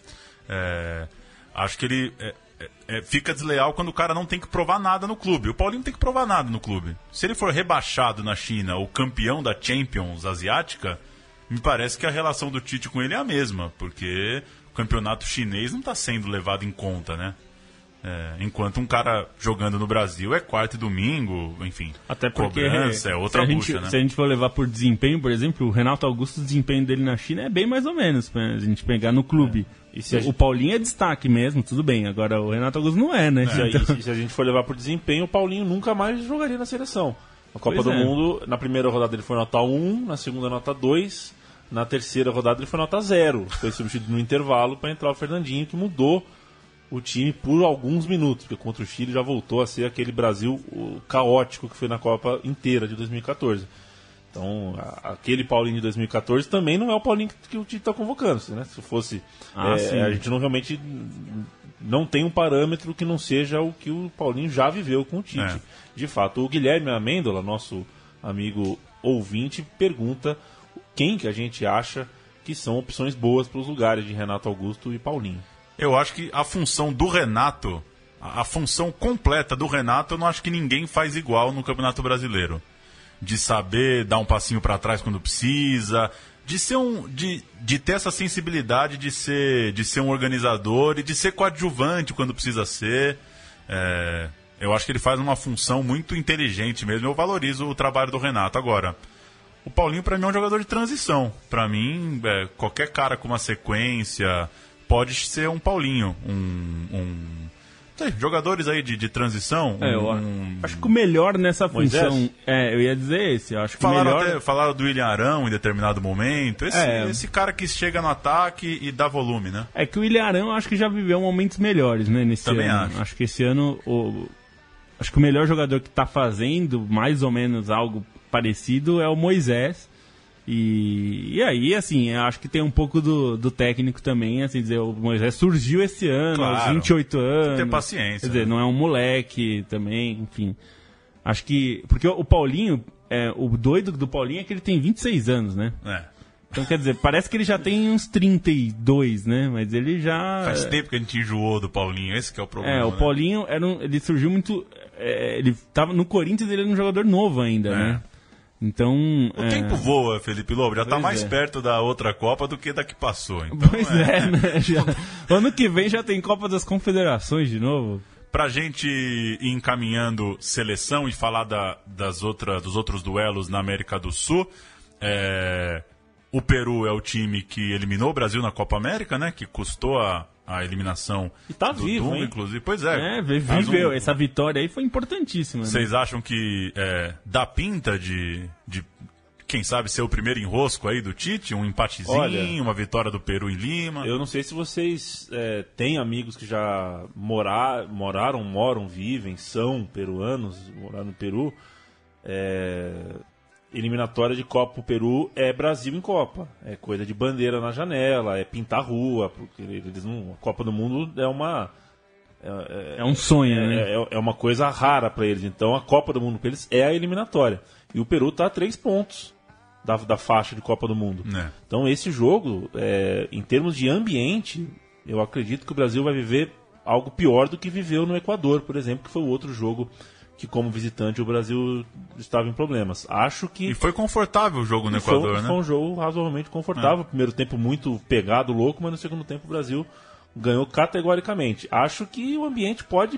Speaker 2: Acho que ele fica desleal quando o cara não tem que provar nada no clube. O Paulinho não tem que provar nada no clube. Se ele for rebaixado na China, o campeão da Champions asiática... Me parece que a relação do Tite com ele é a mesma, porque o campeonato chinês não está sendo levado em conta, né? Enquanto um cara jogando no Brasil é quarta e domingo, enfim.
Speaker 4: Até porque
Speaker 2: cobrança, é outra bucha, né?
Speaker 4: Se a gente for levar por desempenho, por exemplo, o Renato Augusto, o desempenho dele na China é bem mais ou menos, né? A gente pegar no clube. E o Paulinho é destaque mesmo, tudo bem. Agora o Renato Augusto não é, né?
Speaker 3: Então... Se a gente for levar por desempenho, o Paulinho nunca mais jogaria na seleção. Na Copa do Mundo, na primeira rodada ele foi nota 1, na segunda nota 2, na terceira rodada ele foi nota 0. Foi substituído no intervalo para entrar o Fernandinho, que mudou o time por alguns minutos, porque contra o Chile já voltou a ser aquele Brasil caótico que foi na Copa inteira de 2014. Então, aquele Paulinho de 2014 também não é o Paulinho que o Tite está convocando, né? Se fosse... a gente não realmente não tem um parâmetro que não seja o que o Paulinho já viveu com o Tite. De fato, o Guilherme Amêndola, nosso amigo ouvinte, pergunta quem que a gente acha que são opções boas para os lugares de Renato Augusto e Paulinho.
Speaker 2: Eu acho que a função do Renato, a função completa do Renato, eu não acho que ninguém faz igual no Campeonato Brasileiro. De saber dar um passinho para trás quando precisa, de ser de ter essa sensibilidade de ser um organizador e de ser coadjuvante quando precisa ser. Eu acho que ele faz uma função muito inteligente mesmo. Eu valorizo o trabalho do Renato. Agora, o Paulinho para mim é um jogador de transição. Para mim, qualquer cara com uma sequência pode ser um Paulinho, jogadores aí de transição.
Speaker 4: Acho que o melhor nessa função. Eu ia dizer esse. Eu acho que
Speaker 2: falaram do William Arão em determinado momento. Esse cara que chega no ataque e dá volume, né?
Speaker 4: É que o William Arão acho que já viveu momentos melhores, né? Nesse
Speaker 2: Também
Speaker 4: ano. Acho que esse ano. Acho que o melhor jogador que está fazendo mais ou menos algo parecido é o Moisés. E aí, assim, eu acho que tem um pouco do técnico também, assim, dizer, o Moisés surgiu esse ano, aos 28 anos.
Speaker 2: Tem que ter paciência.
Speaker 4: Quer dizer, não é um moleque também, enfim. Acho que... Porque o Paulinho, o doido do Paulinho é que ele tem 26 anos, né? Então, quer dizer, parece que ele já tem uns 32, né? Mas ele já...
Speaker 2: Faz tempo que a gente enjoou do Paulinho, esse que é o problema.
Speaker 4: O Paulinho, ele surgiu muito... ele tava no Corinthians, ele era um jogador novo ainda, né? Então,
Speaker 2: o tempo voa, Felipe Lobo. Já está mais perto da outra Copa do que da que passou. Então,
Speaker 4: né? Ano que vem já tem Copa das Confederações de novo.
Speaker 2: Pra gente ir encaminhando seleção e falar dos outros duelos na América do Sul, o Peru é o time que eliminou o Brasil na Copa América, né? Que custou a eliminação
Speaker 3: e tá
Speaker 2: do
Speaker 3: vivo,
Speaker 2: Dunga,
Speaker 3: hein?
Speaker 2: inclusive. Pois
Speaker 4: viveu. Essa vitória aí foi importantíssima.
Speaker 2: Vocês acham que dá pinta de, quem sabe, ser o primeiro enrosco aí do Tite? Um empatezinho, uma vitória do Peru em Lima?
Speaker 3: Eu não sei se vocês têm amigos que já moram, vivem, são peruanos, moraram no Peru. eliminatória de Copa pro Peru é Brasil em Copa. É coisa de bandeira na janela, é pintar rua, porque eles não, a Copa do Mundo é uma...
Speaker 4: É um sonho, né?
Speaker 3: É uma coisa rara para eles. Então a Copa do Mundo para eles é a eliminatória. E o Peru tá a 3 pontos da faixa de Copa do Mundo. Então esse jogo, em termos de ambiente, eu acredito que o Brasil vai viver algo pior do que viveu no Equador, por exemplo, que foi o outro jogo que, como visitante, o Brasil estava em problemas. Acho que...
Speaker 2: E foi confortável o jogo no Equador, né?
Speaker 3: Foi um jogo razoavelmente confortável. Primeiro tempo muito pegado, louco, mas no segundo tempo o Brasil ganhou categoricamente. Acho que o ambiente pode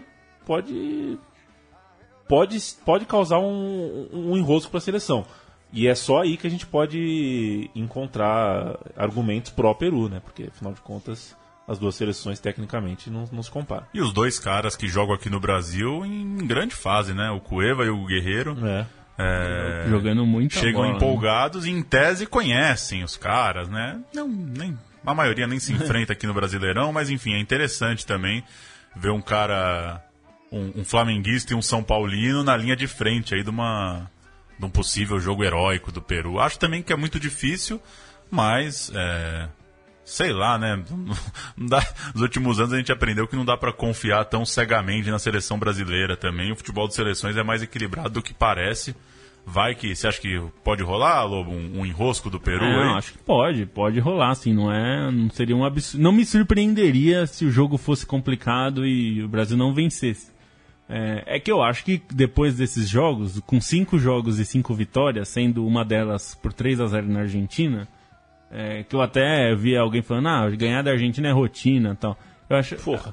Speaker 3: causar um enrosco para a seleção. E é só aí que a gente pode encontrar argumentos pró-Peru, né? Porque, afinal de contas, as duas seleções tecnicamente não se comparam.
Speaker 2: E os dois caras que jogam aqui no Brasil em grande fase, né? O Cueva e o Guerreiro.
Speaker 4: Jogando muito.
Speaker 2: Chegam
Speaker 4: bola,
Speaker 2: empolgados e, em tese, conhecem os caras, né? A maioria nem se enfrenta aqui no Brasileirão, mas enfim, é interessante também ver um cara, um flamenguista e um São Paulino na linha de frente aí de um possível jogo heróico do Peru. Acho também que é muito difícil, mas sei lá, né? Não dá, nos últimos anos a gente aprendeu que não dá para confiar tão cegamente na seleção brasileira também. O futebol de seleções é mais equilibrado do que parece. Vai que... Você acha que pode rolar, Lobo, um enrosco do Peru?
Speaker 4: Não, acho que pode rolar, assim, não seria um absurdo. Não me surpreenderia se o jogo fosse complicado e o Brasil não vencesse. É que eu acho que depois desses jogos, com 5 jogos e 5 vitórias, sendo uma delas por 3-0 na Argentina, que eu até vi alguém falando, ganhar da Argentina é rotina e tal. Eu acho...
Speaker 3: Porra.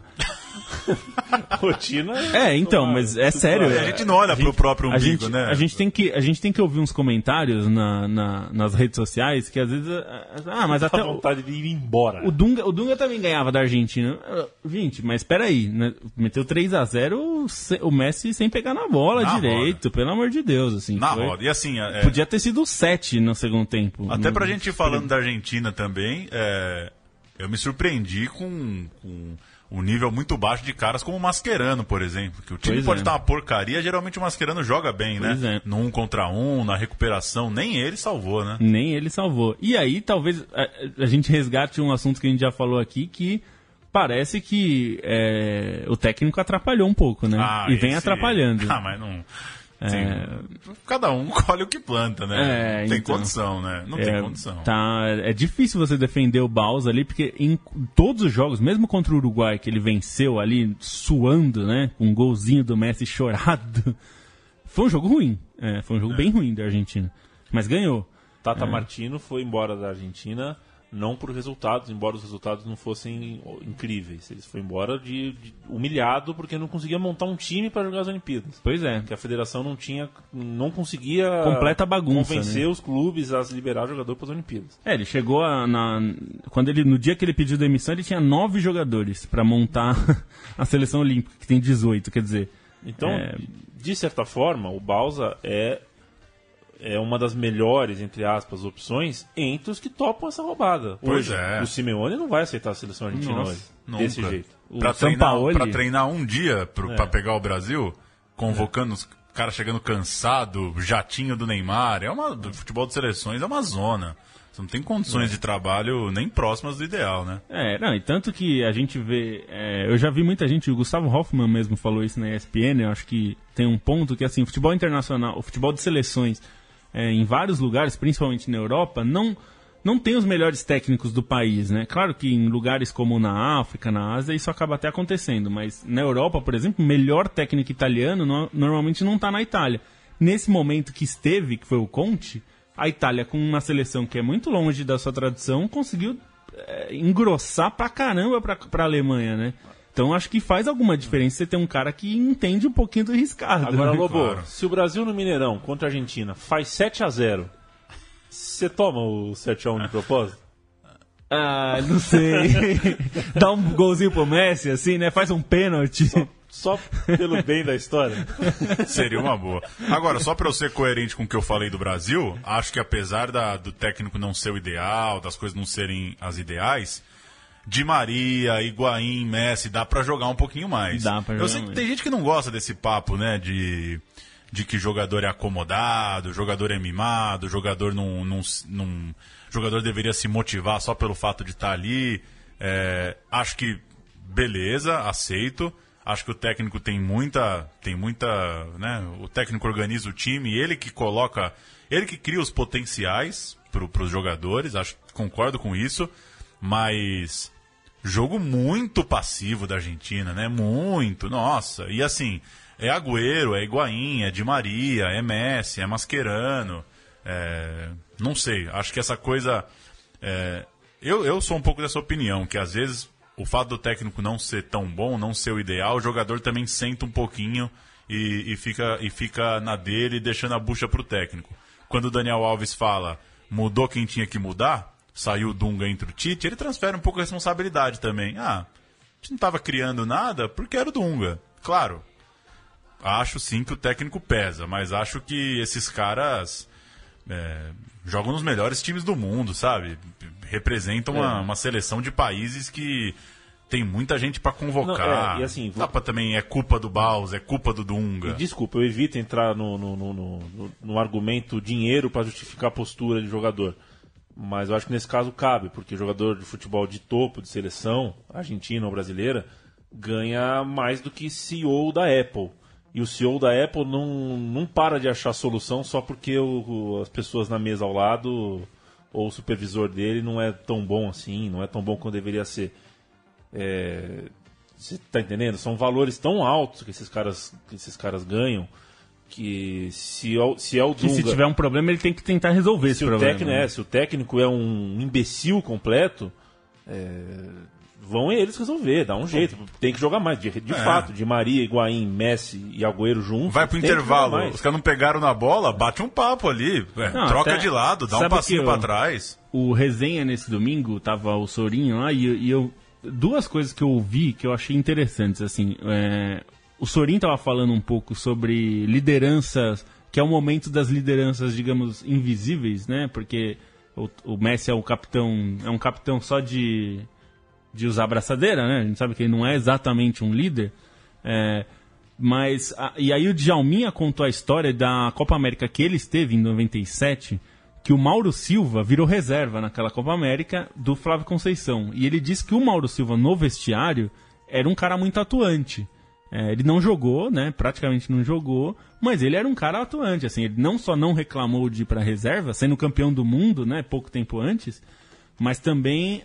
Speaker 3: Rotina.
Speaker 4: Então, mas é sério.
Speaker 2: A gente não olha pro próprio umbigo, né?
Speaker 4: A gente tem que ouvir uns comentários nas redes sociais que às vezes. Mas até.
Speaker 3: A vontade de ir embora.
Speaker 4: O Dunga também ganhava da Argentina. Gente, mas peraí, né? Meteu 3-0 o Messi sem pegar na bola direito, pelo amor de Deus. Assim,
Speaker 2: na roda. E assim.
Speaker 4: Podia ter sido 7 no segundo tempo.
Speaker 2: Até pra gente ir falando da Argentina também, eu me surpreendi com um nível muito baixo de caras como o Mascherano, por exemplo. Que o time pode estar uma porcaria, geralmente o Mascherano joga bem, né? No 1 contra 1, na recuperação, nem ele salvou, né?
Speaker 4: Nem ele salvou. E aí, talvez, a gente resgate um assunto que a gente já falou aqui, que parece que o técnico atrapalhou um pouco, né? E vem atrapalhando.
Speaker 2: Mas não... cada um colhe o que planta, né? Não tem condição, né? Não tem condição.
Speaker 4: É difícil você defender o Baus ali, porque em todos os jogos, mesmo contra o Uruguai, que ele venceu ali, suando, né? Com um golzinho do Messi chorado. Foi um jogo ruim. Foi um jogo bem ruim da Argentina. Mas ganhou.
Speaker 3: Tata Martino foi embora da Argentina não por resultados, embora os resultados não fossem incríveis. Ele foi embora humilhado porque não conseguia montar um time para jogar as Olimpíadas.
Speaker 4: Pois é.
Speaker 3: Porque a federação não conseguia
Speaker 4: completa bagunça,
Speaker 3: convencer
Speaker 4: né?
Speaker 3: os clubes a liberar o jogador para as Olimpíadas.
Speaker 4: Ele chegou no dia que ele pediu demissão, ele tinha 9 jogadores para montar a seleção olímpica, que tem 18, quer dizer.
Speaker 3: Então, de certa forma, o Bausa é uma das melhores, entre aspas, opções entre os que topam essa roubada.
Speaker 2: Pois
Speaker 3: hoje, o Simeone não vai aceitar a seleção argentina hoje, desse jeito.
Speaker 2: Pra treinar um dia pra pegar o Brasil, convocando os caras chegando cansado, jatinho do Neymar, do futebol de seleções é uma zona. Você não tem condições de trabalho nem próximas do ideal, né?
Speaker 4: E tanto que a gente vê... eu já vi muita gente, o Gustavo Hoffmann mesmo falou isso na ESPN, eu acho que tem um ponto que, assim, o futebol internacional, o futebol de seleções, em vários lugares, principalmente na Europa, não tem os melhores técnicos do país, né? Claro que em lugares como na África, na Ásia, isso acaba até acontecendo, mas na Europa, por exemplo, o melhor técnico italiano normalmente não está na Itália. Nesse momento que esteve, que foi o Conte, a Itália, com uma seleção que é muito longe da sua tradição, conseguiu engrossar pra caramba pra Alemanha, né? Então acho que faz alguma diferença você ter um cara que entende um pouquinho do riscado.
Speaker 3: Agora,
Speaker 4: né?
Speaker 3: Lobo, se o Brasil no Mineirão contra a Argentina faz 7-0, você toma o 7-1 de propósito?
Speaker 4: Não sei. Dá um golzinho pro Messi, assim, né? Faz um pênalti.
Speaker 3: Só pelo bem da história.
Speaker 2: Seria uma boa. Agora, só para eu ser coerente com o que eu falei do Brasil, acho que apesar do técnico não ser o ideal, das coisas não serem as ideais, Di Maria, Higuaín, Messi, dá pra jogar um pouquinho mais.
Speaker 4: Dá pra jogar
Speaker 2: eu sei que tem gente que não gosta desse papo, né, de de que jogador é acomodado, jogador é mimado, jogador jogador deveria se motivar só pelo fato de estar ali. Acho que beleza, aceito. Acho que o técnico tem muita, né? O técnico organiza o time, ele que cria os potenciais para os jogadores. Concordo com isso, mas jogo muito passivo da Argentina, né? Muito, nossa. E assim, é Agüero, é Higuaín, é Di Maria, é Messi, é Mascherano. Não sei, acho que essa coisa... Eu sou um pouco dessa opinião, que às vezes o fato do técnico não ser tão bom, não ser o ideal, o jogador também senta um pouquinho e fica na dele, deixando a bucha pro técnico. Quando o Daniel Alves fala, mudou quem tinha que mudar, saiu o Dunga entre o Tite, ele transfere um pouco a responsabilidade também. A gente não estava criando nada porque era o Dunga. Claro, acho sim que o técnico pesa, mas acho que esses caras jogam nos melhores times do mundo, sabe? Representam uma seleção de países que tem muita gente para convocar.
Speaker 3: E assim,
Speaker 2: também é culpa do Baus, é culpa do Dunga.
Speaker 3: E desculpa, eu evito entrar no argumento dinheiro para justificar a postura de jogador. Mas eu acho que nesse caso cabe, porque jogador de futebol de topo, de seleção, argentina ou brasileira, ganha mais do que CEO da Apple. E o CEO da Apple não para de achar solução só porque as pessoas na mesa ao lado ou o supervisor dele não é tão bom assim, não é tão bom quanto deveria ser. Você tá entendendo? São valores tão altos que esses caras ganham que se é o Dunga...
Speaker 4: Que se tiver um problema ele tem que tentar resolver esse problema.
Speaker 3: Se o técnico é um imbecil completo... vão eles resolver, dá um jeito. Tem que jogar mais, de fato. Di Maria, Higuaín, Messi e Agüero juntos.
Speaker 2: Vai pro intervalo, os caras não pegaram na bola, bate um papo ali. Troca de lado, dá um passinho pra trás.
Speaker 4: O resenha nesse domingo, tava o Sorinho lá e eu... Duas coisas que eu ouvi que eu achei interessantes, assim. O Sorinho tava falando um pouco sobre lideranças, que é o momento das lideranças, digamos, invisíveis, né? Porque o Messi é um capitão só de usar a braçadeira, né? A gente sabe que ele não é exatamente um líder. E aí o Djalminha contou a história da Copa América que ele esteve em 97, que o Mauro Silva virou reserva naquela Copa América do Flávio Conceição. E ele disse que o Mauro Silva, no vestiário, era um cara muito atuante. Ele não jogou, né? Praticamente não jogou, mas ele era um cara atuante. Assim, ele não só não reclamou de ir para reserva, sendo campeão do mundo, né? Pouco tempo antes, mas também...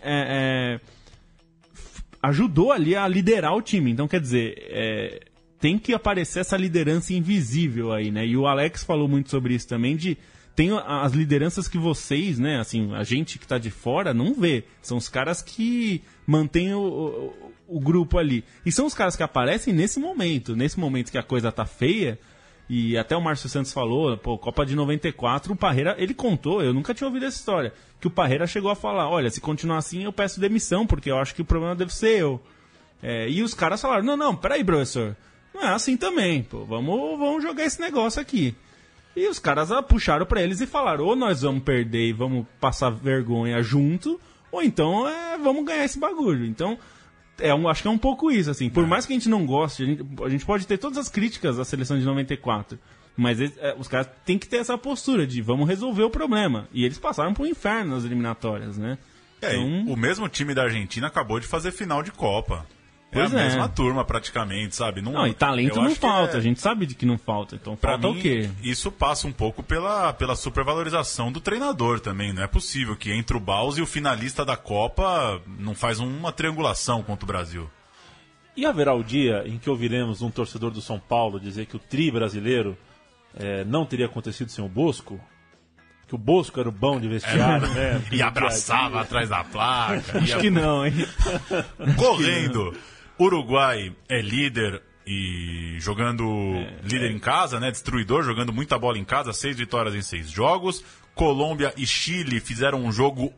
Speaker 4: ajudou ali a liderar o time. Então, quer dizer, tem que aparecer essa liderança invisível aí, né? E o Alex falou muito sobre isso também, tem as lideranças que vocês, né, assim, a gente que tá de fora não vê. São os caras que mantêm o grupo ali. E são os caras que aparecem nesse momento que a coisa tá feia. E até o Márcio Santos falou, Copa de 94, o Parreira, ele contou, eu nunca tinha ouvido essa história, que o Parreira chegou a falar, olha, se continuar assim eu peço demissão, porque eu acho que o problema deve ser eu. E os caras falaram, não, peraí, professor, não é assim também, vamos jogar esse negócio aqui. E os caras puxaram pra eles e falaram, ou nós vamos perder e vamos passar vergonha junto, ou então vamos ganhar esse bagulho. Então... acho que é um pouco isso, assim. Por mais que a gente não goste, a gente pode ter todas as críticas à seleção de 94, mas os caras têm que ter essa postura de vamos resolver o problema. E eles passaram pro inferno nas eliminatórias, né?
Speaker 2: Então... O mesmo time da Argentina acabou de fazer final de Copa. A mesma turma, praticamente, sabe?
Speaker 4: Não, e talento não falta, a gente sabe de que não falta. Então falta o quê?
Speaker 2: Isso passa um pouco pela supervalorização do treinador também. Não é possível que entre o Baus e o finalista da Copa não faz uma triangulação contra o Brasil.
Speaker 3: E haverá o dia em que ouviremos um torcedor do São Paulo dizer que o tri brasileiro não teria acontecido sem o Bosco? Que o Bosco era o bom de vestiário, né?
Speaker 2: E abraçava atrás da placa.
Speaker 4: Acho que não, hein?
Speaker 2: Correndo. Uruguai é líder e jogando líder em casa, né? Destruidor, jogando muita bola em casa, 6 vitórias em 6 jogos. Colômbia e Chile fizeram um jogo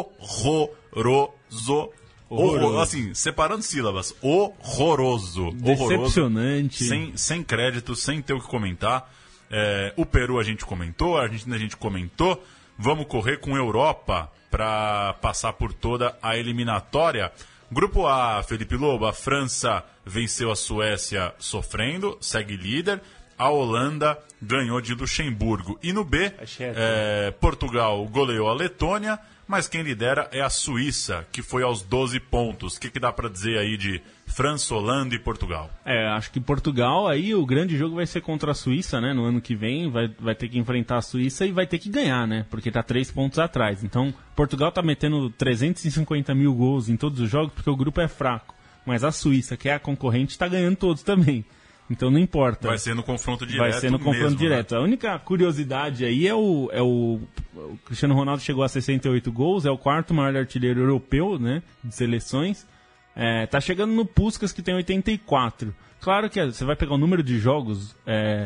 Speaker 2: horroroso. Assim, separando sílabas, horroroso.
Speaker 4: Decepcionante.
Speaker 2: Sem crédito, sem ter o que comentar. O Peru a gente comentou, a Argentina a gente comentou. Vamos correr com Europa para passar por toda a eliminatória. Grupo A, Felipe Lobo, a França venceu a Suécia sofrendo, segue líder. a Holanda ganhou de Luxemburgo. E no B, Portugal goleou a Letônia, mas quem lidera é a Suíça, que foi aos 12 pontos. O que dá para dizer aí de França, Holanda e Portugal?
Speaker 4: Acho que Portugal, aí o grande jogo vai ser contra a Suíça, né? No ano que vem vai ter que enfrentar a Suíça e vai ter que ganhar, né? Porque tá 3 pontos atrás. Então, Portugal tá metendo 350 mil gols em todos os jogos porque o grupo é fraco. Mas a Suíça, que é a concorrente, tá ganhando todos também. Então não importa.
Speaker 2: Vai ser no confronto direto.
Speaker 4: Vai ser no confronto
Speaker 2: mesmo,
Speaker 4: direto. Né? A única curiosidade aí o Cristiano Ronaldo chegou a 68 gols, é o 4º maior artilheiro europeu, né, de seleções. Tá chegando no Puskás, que tem 84. Claro que você vai pegar o número de jogos.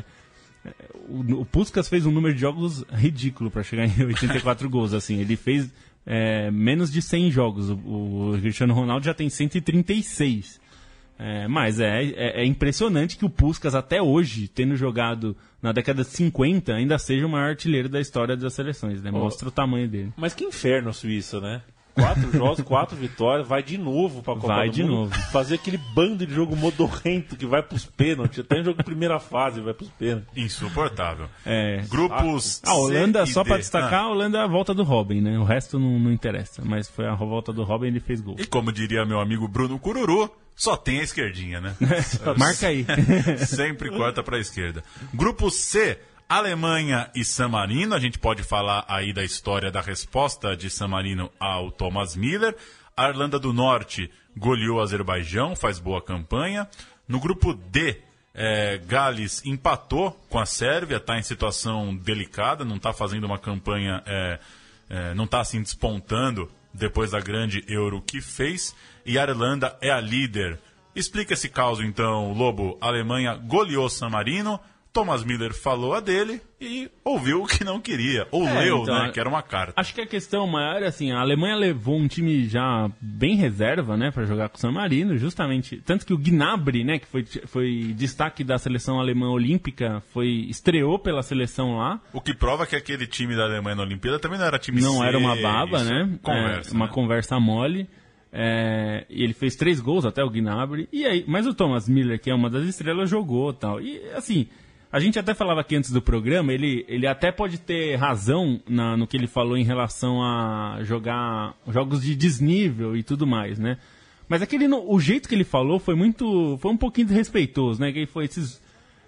Speaker 4: O Puskás fez um número de jogos ridículo para chegar em 84 gols. Assim, ele fez menos de 100 jogos. O Cristiano Ronaldo já tem 136. Mas é impressionante que o Puskás até hoje, tendo jogado na década de 50, ainda seja o maior artilheiro da história das seleções, né? Mostra o tamanho dele.
Speaker 3: Mas que inferno a Suíça, né? 4 jogos, 4 vitórias, vai de novo pra Copa do Mundo. Fazer aquele bando de jogo modorrento que vai pros pênaltis. Até em jogo de primeira fase vai pros pênaltis.
Speaker 2: Insuportável. Grupos
Speaker 4: A Holanda,
Speaker 2: C e
Speaker 4: só
Speaker 2: D.
Speaker 4: pra destacar, a Holanda é a volta do Robin, né? O resto não interessa. Mas foi a volta do Robin e ele fez gol.
Speaker 2: E como diria meu amigo Bruno Cururu, só tem a esquerdinha, né?
Speaker 4: Marca aí.
Speaker 2: Sempre corta pra esquerda. Grupo C, Alemanha e San Marino. A gente pode falar aí da história da resposta de San Marino ao Thomas Müller. A Irlanda do Norte goleou o Azerbaijão, faz boa campanha. No grupo D, Gales empatou com a Sérvia, está em situação delicada, não está fazendo uma campanha, não está assim despontando depois da grande Euro que fez. E a Irlanda é a líder. Explica esse caso então, Lobo. A Alemanha goleou San Marino, Thomas Müller falou a dele e ouviu o que não queria. Ou leu, então, né? Que era uma carta.
Speaker 4: Acho que a questão maior é assim, a Alemanha levou um time já bem reserva, né, para jogar com o San Marino, justamente. Tanto que o Gnabry, né, que foi destaque da seleção alemã olímpica, estreou pela seleção lá.
Speaker 2: O que prova que aquele time da Alemanha na Olimpíada também não era time
Speaker 4: Não era uma baba, né?
Speaker 2: Conversa,
Speaker 4: uma conversa mole. E ele fez 3 gols até o Gnabry. E aí, mas o Thomas Müller, que é uma das estrelas, jogou tal. E assim, a gente até falava aqui antes do programa, ele até pode ter razão no que ele falou em relação a jogar jogos de desnível e tudo mais, né? Mas o jeito que ele falou foi um pouquinho desrespeitoso, né? Que ele foi esses...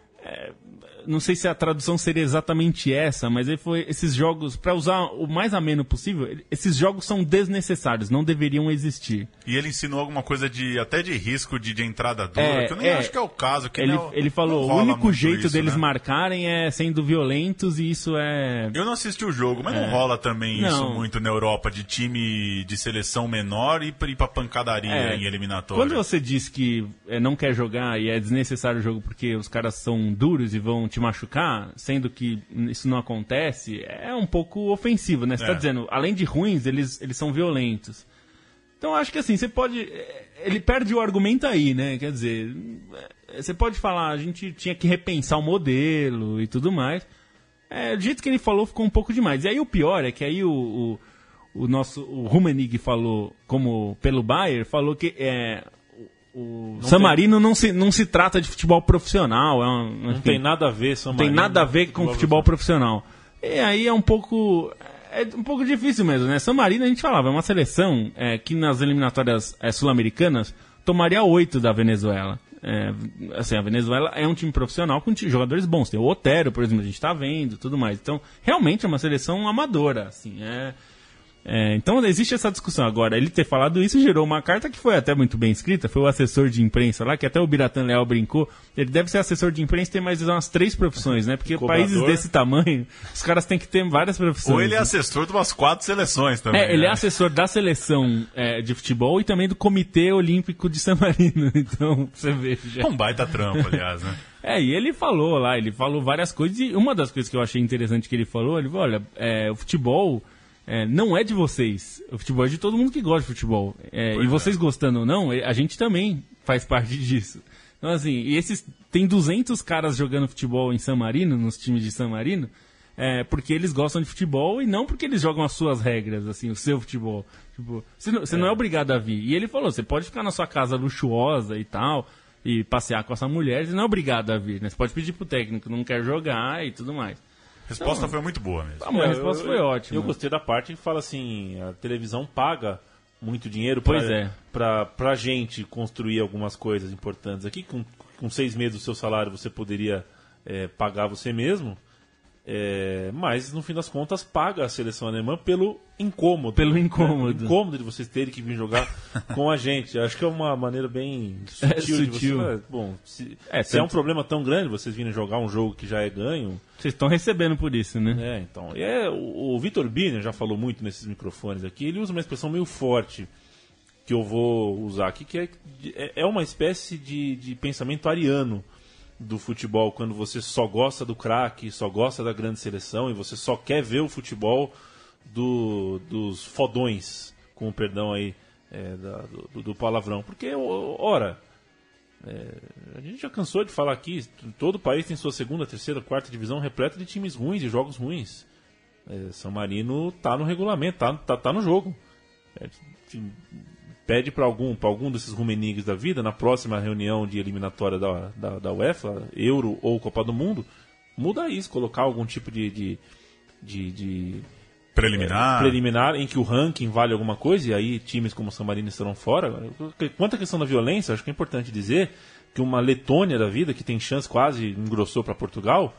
Speaker 4: não sei se a tradução seria exatamente essa, mas ele foi esses jogos, para usar o mais ameno possível, esses jogos são desnecessários, não deveriam existir.
Speaker 2: E ele ensinou alguma coisa até de risco de entrada dura, que eu nem acho que é o caso. Que
Speaker 4: ele falou, o único jeito deles marcarem é sendo violentos e isso é...
Speaker 2: Eu não assisti o jogo, mas não rola também isso muito na Europa, de time de seleção menor e ir pra pancadaria em eliminatória.
Speaker 4: Quando você diz que não quer jogar e é desnecessário o jogo porque os caras são duros e vão te machucar, sendo que isso não acontece, é um pouco ofensivo, né? Você tá dizendo, além de ruins, eles são violentos. Então, acho que assim, você pode... Ele perde o argumento aí, né? Quer dizer, você pode falar, a gente tinha que repensar o modelo e tudo mais. Do jeito que ele falou, ficou um pouco demais. E aí o pior é que aí o Rummenigge falou, como pelo Bayern, falou que... O San Marino não se trata de futebol profissional.
Speaker 3: Não tem nada a ver, San Marino.
Speaker 4: Tem nada a ver com futebol profissional. E aí é um pouco difícil mesmo, né? San Marino, a gente falava, é uma seleção que nas eliminatórias sul-americanas tomaria 8 da Venezuela. Assim, a Venezuela é um time profissional com jogadores bons. Tem o Otero, por exemplo, a gente tá vendo, tudo mais. Então, realmente é uma seleção amadora, assim, então existe essa discussão. Agora, ele ter falado isso gerou uma carta que foi até muito bem escrita. Foi o assessor de imprensa lá, que até o Biratan Leal brincou. Ele deve ser assessor de imprensa e ter mais umas 3 profissões, né? Porque países desse tamanho, os caras têm que ter várias profissões.
Speaker 2: Ou ele é assessor de umas 4 seleções também.
Speaker 4: Ele é assessor da seleção de futebol e também do Comitê Olímpico de San Marino. Então, você veja.
Speaker 2: Um baita trampo, aliás, né?
Speaker 4: E ele falou várias coisas. E uma das coisas que eu achei interessante que ele falou, olha, o futebol... não é de vocês. O futebol é de todo mundo que gosta de futebol. E vocês gostando ou não, a gente também faz parte disso. Então, assim, tem 200 caras jogando futebol em San Marino, nos times de San Marino, porque eles gostam de futebol e não porque eles jogam as suas regras, assim, o seu futebol. Tipo, você não é obrigado a vir. E ele falou, você pode ficar na sua casa luxuosa e tal, e passear com essa mulher, você não é obrigado a vir, né? Você pode pedir pro técnico, não quer jogar e tudo mais.
Speaker 2: A resposta foi muito boa mesmo.
Speaker 4: A resposta foi ótima.
Speaker 3: Eu gostei da parte que fala assim, a televisão paga muito dinheiro pra gente construir algumas coisas importantes aqui. Com 6 meses do seu salário você poderia pagar você mesmo. Mas no fim das contas paga a seleção alemã pelo incômodo.
Speaker 4: Pelo incômodo.
Speaker 3: Né? O incômodo de vocês terem que vir jogar com a gente. Acho que é uma maneira bem sutil. De você, bom, se é um problema tão grande vocês virem jogar um jogo que já é ganho.
Speaker 4: Vocês estão recebendo por isso, né?
Speaker 3: Então. O Vitor Biner já falou muito nesses microfones aqui. Ele usa uma expressão meio forte que eu vou usar aqui, que é uma espécie de pensamento ariano do futebol, quando você só gosta do craque, só gosta da grande seleção e você só quer ver o futebol dos fodões, com o perdão aí do palavrão. Porque, ora, a gente já cansou de falar aqui, todo país tem sua segunda, terceira, quarta divisão repleta de times ruins, de jogos ruins. San Marino tá no regulamento, tá no jogo. Pede para algum desses Rummenigges da vida, na próxima reunião de eliminatória da UEFA, Euro ou Copa do Mundo, muda isso, colocar algum tipo de
Speaker 2: preliminar
Speaker 3: em que o ranking vale alguma coisa, e aí times como o San Marino estarão fora. Quanto à questão da violência, acho que é importante dizer que uma Letônia da vida, que tem chance, quase engrossou para Portugal,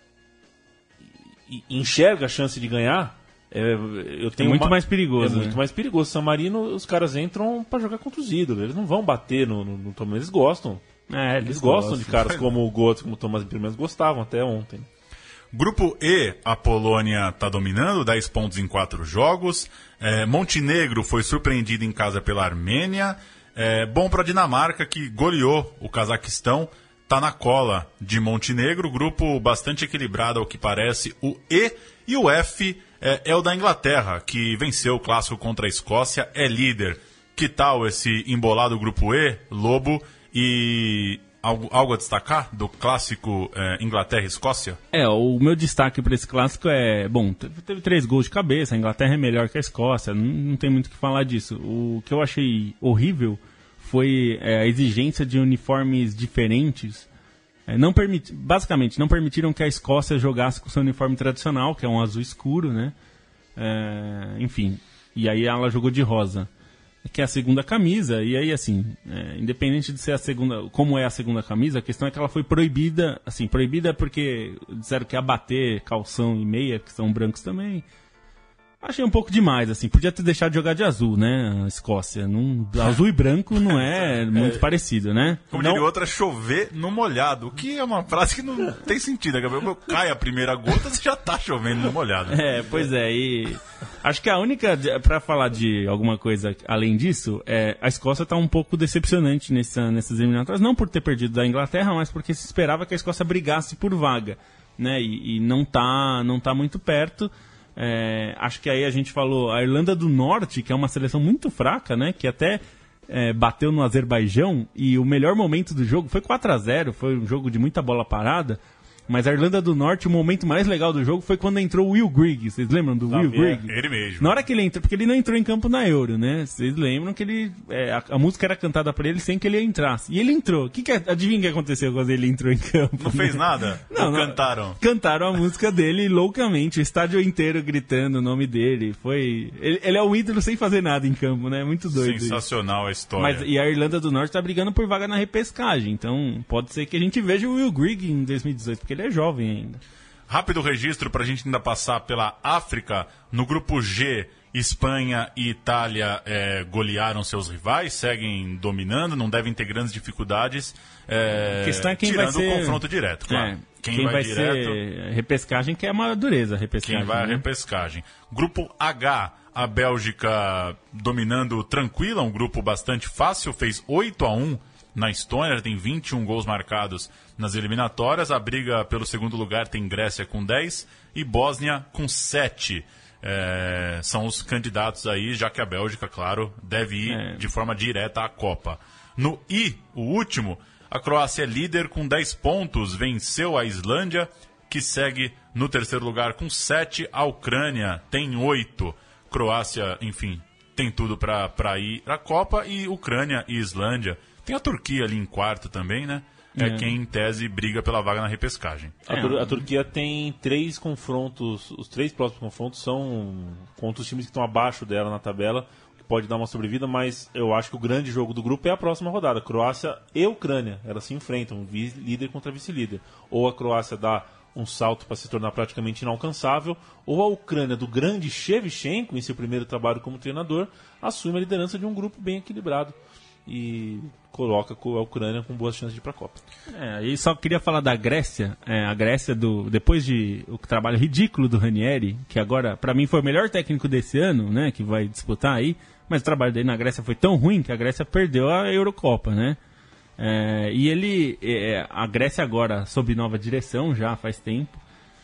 Speaker 3: enxerga a chance de ganhar.
Speaker 4: Muito mais perigoso.
Speaker 3: É muito mais perigoso. San Marino, os caras entram pra jogar contra os ídolos. Eles não vão bater no Thomas. Eles gostam.
Speaker 4: Eles
Speaker 3: gostam de caras como o Götze, como o Thomas Primeiro gostavam até ontem.
Speaker 2: Grupo E, a Polônia está dominando, 10 pontos em 4 jogos. Montenegro foi surpreendido em casa pela Armênia. Bom para a Dinamarca, que goleou o Cazaquistão. Está na cola de Montenegro. Grupo bastante equilibrado, ao que parece. O E e o F é o da Inglaterra, que venceu o clássico contra a Escócia, é líder. Que tal esse embolado grupo E, Lobo? E algo a destacar do clássico Inglaterra e Escócia?
Speaker 4: O meu destaque para esse clássico teve 3 gols de cabeça, a Inglaterra é melhor que a Escócia, não tem muito o que falar disso. O que eu achei horrível foi a exigência de uniformes diferentes. Basicamente, não permitiram que a Escócia jogasse com seu uniforme tradicional, que é um azul escuro, né? Enfim, e aí ela jogou de rosa, que é a segunda camisa, e aí, assim, independente de ser a segunda, como é a segunda camisa, a questão é que ela foi proibida, assim, proibida porque disseram que ia bater calção e meia, que são brancos também. Achei um pouco demais, assim, podia ter deixado de jogar de azul, né, a Escócia. Azul e branco não é muito parecido, né?
Speaker 2: Como diria outra, chover no molhado, o que é uma frase que não tem sentido, né? Cai a primeira gota, você já tá chovendo no molhado.
Speaker 4: Pois é, e acho que a única, pra falar de alguma coisa além disso, a Escócia tá um pouco decepcionante nessas eliminatórias, não por ter perdido da Inglaterra, mas porque se esperava que a Escócia brigasse por vaga, né, e não tá muito perto. Acho que aí a gente falou a Irlanda do Norte, que é uma seleção muito fraca, né? Que até bateu no Azerbaijão, e o melhor momento do jogo foi 4-0, foi um jogo de muita bola parada. Mas a Irlanda do Norte, o momento mais legal do jogo foi quando entrou o Will Grigg. Vocês lembram do Will Grigg?
Speaker 2: Ele mesmo.
Speaker 4: Na hora que ele entrou, porque ele não entrou em campo na Euro, né? Vocês lembram que ele a música era cantada pra ele sem que ele entrasse. E ele entrou. Adivinha o que aconteceu quando ele entrou em campo?
Speaker 2: Não fez nada? Não, cantaram?
Speaker 4: Cantaram a música dele loucamente. O estádio inteiro gritando o nome dele. Ele é um ídolo sem fazer nada em campo, né? Muito doido.
Speaker 2: Sensacional a história.
Speaker 4: E a Irlanda do Norte tá brigando por vaga na repescagem. Então pode ser que a gente veja o Will Grigg em 2018, porque ele é jovem ainda.
Speaker 2: Rápido registro para a gente ainda passar pela África. No grupo G, Espanha e Itália golearam seus rivais, seguem dominando, não devem ter grandes dificuldades.
Speaker 4: A questão é quem
Speaker 2: tirando
Speaker 4: vai ser...
Speaker 2: o confronto direto, claro.
Speaker 4: Quem vai direto... ser repescagem, que é uma dureza.
Speaker 2: Quem vai a repescagem. Grupo H, a Bélgica dominando tranquila, um grupo bastante fácil, fez 8-1 na Estônia, tem 21 gols marcados nas eliminatórias. A briga pelo segundo lugar tem Grécia com 10 e Bósnia com 7. São os candidatos aí, já que a Bélgica, claro, deve ir de forma direta à Copa. No I, o último, a Croácia é líder com 10 pontos, venceu a Islândia, que segue no terceiro lugar com 7. A Ucrânia tem 8. Croácia, enfim, tem tudo para ir à Copa, e Ucrânia e Islândia Tem a Turquia ali em quarto também, né? É quem, em tese, briga pela vaga na repescagem.
Speaker 3: A Turquia tem 3 confrontos, os 3 próximos confrontos são contra os times que estão abaixo dela na tabela, que pode dar uma sobrevida, mas eu acho que o grande jogo do grupo é a próxima rodada. Croácia e Ucrânia, elas se enfrentam, líder contra vice-líder. Ou a Croácia dá um salto para se tornar praticamente inalcançável, ou a Ucrânia, do grande Shevchenko, em seu primeiro trabalho como treinador, assume a liderança de um grupo bem equilibrado e coloca a Ucrânia com boas chances de ir para a Copa.
Speaker 4: E só queria falar da Grécia. A Grécia, depois de o trabalho ridículo do Ranieri, que agora, para mim, foi o melhor técnico desse ano, né, que vai disputar aí, mas o trabalho dele na Grécia foi tão ruim que a Grécia perdeu a Eurocopa, né? A Grécia agora, sob nova direção, já faz tempo,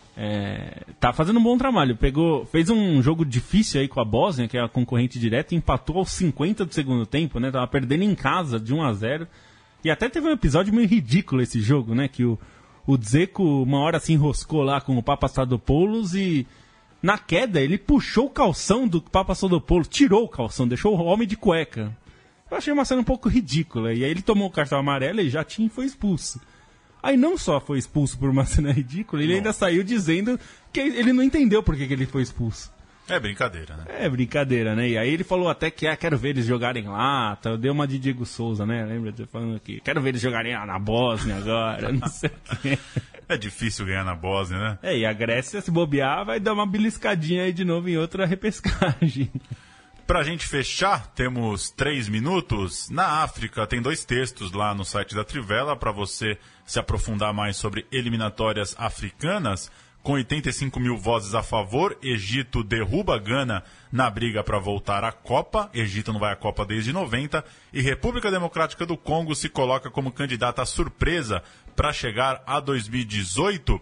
Speaker 4: tá fazendo um bom trabalho. Fez um jogo difícil aí com a Bósnia, que é a concorrente direta, e empatou aos 50 do segundo tempo, né? Tava perdendo em casa de 1-0. E até teve um episódio meio ridículo esse jogo, né? Que o Dzeko uma hora se enroscou lá com o Papastathopoulos e na queda ele puxou o calção do Papastathopoulos, tirou o calção, deixou o homem de cueca. Eu achei uma cena um pouco ridícula. E aí ele tomou o cartão amarelo e já foi expulso. Aí não só foi expulso por uma cena ridícula, ele ainda saiu dizendo que ele não entendeu por que ele foi expulso.
Speaker 2: É brincadeira, né?
Speaker 4: É brincadeira, né? E aí ele falou até que quero ver eles jogarem lá, tá? Deu uma de Diego Souza, né? Lembra de falando aqui? Quero ver eles jogarem lá na Bósnia agora, não sei o quê.
Speaker 2: É difícil ganhar na Bósnia, né?
Speaker 4: E a Grécia, se bobear, vai dar uma beliscadinha aí de novo em outra repescagem.
Speaker 2: Pra gente fechar, temos 3 minutos. Na África, tem 2 textos lá no site da Trivela para você se aprofundar mais sobre eliminatórias africanas. Com 85 mil vozes a favor, Egito derruba Gana na briga para voltar à Copa. Egito não vai à Copa desde 90. E República Democrática do Congo se coloca como candidata surpresa para chegar a 2018.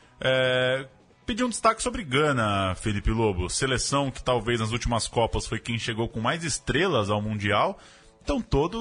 Speaker 2: Pedir um destaque sobre Gana, Felipe Lobo. Seleção que talvez nas últimas Copas foi quem chegou com mais estrelas ao Mundial. Então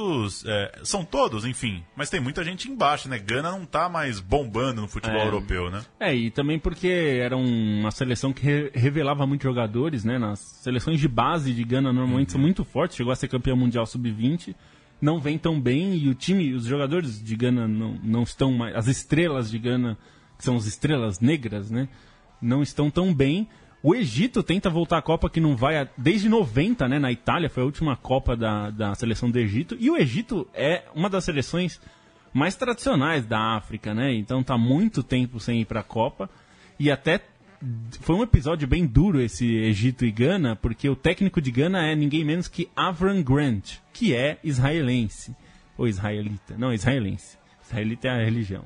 Speaker 2: são todos, enfim. Mas tem muita gente embaixo, né? Gana não tá mais bombando no futebol europeu, né?
Speaker 4: E também porque era uma seleção que revelava muitos jogadores, né? Nas seleções de base de Gana normalmente são muito fortes. Chegou a ser campeão mundial sub-20. Não vem tão bem e os jogadores de Gana não estão mais... As estrelas de Gana, que são as estrelas negras, né? Não estão tão bem. O Egito tenta voltar à Copa que não vai desde 90, né, na Itália, foi a última Copa da seleção do Egito. E o Egito é uma das seleções mais tradicionais da África, né? Então tá muito tempo sem ir para a Copa. E até foi um episódio bem duro esse Egito e Gana, porque o técnico de Gana é ninguém menos que Avram Grant, que é israelense. Ou israelita. Não, israelense. Israelita é a religião.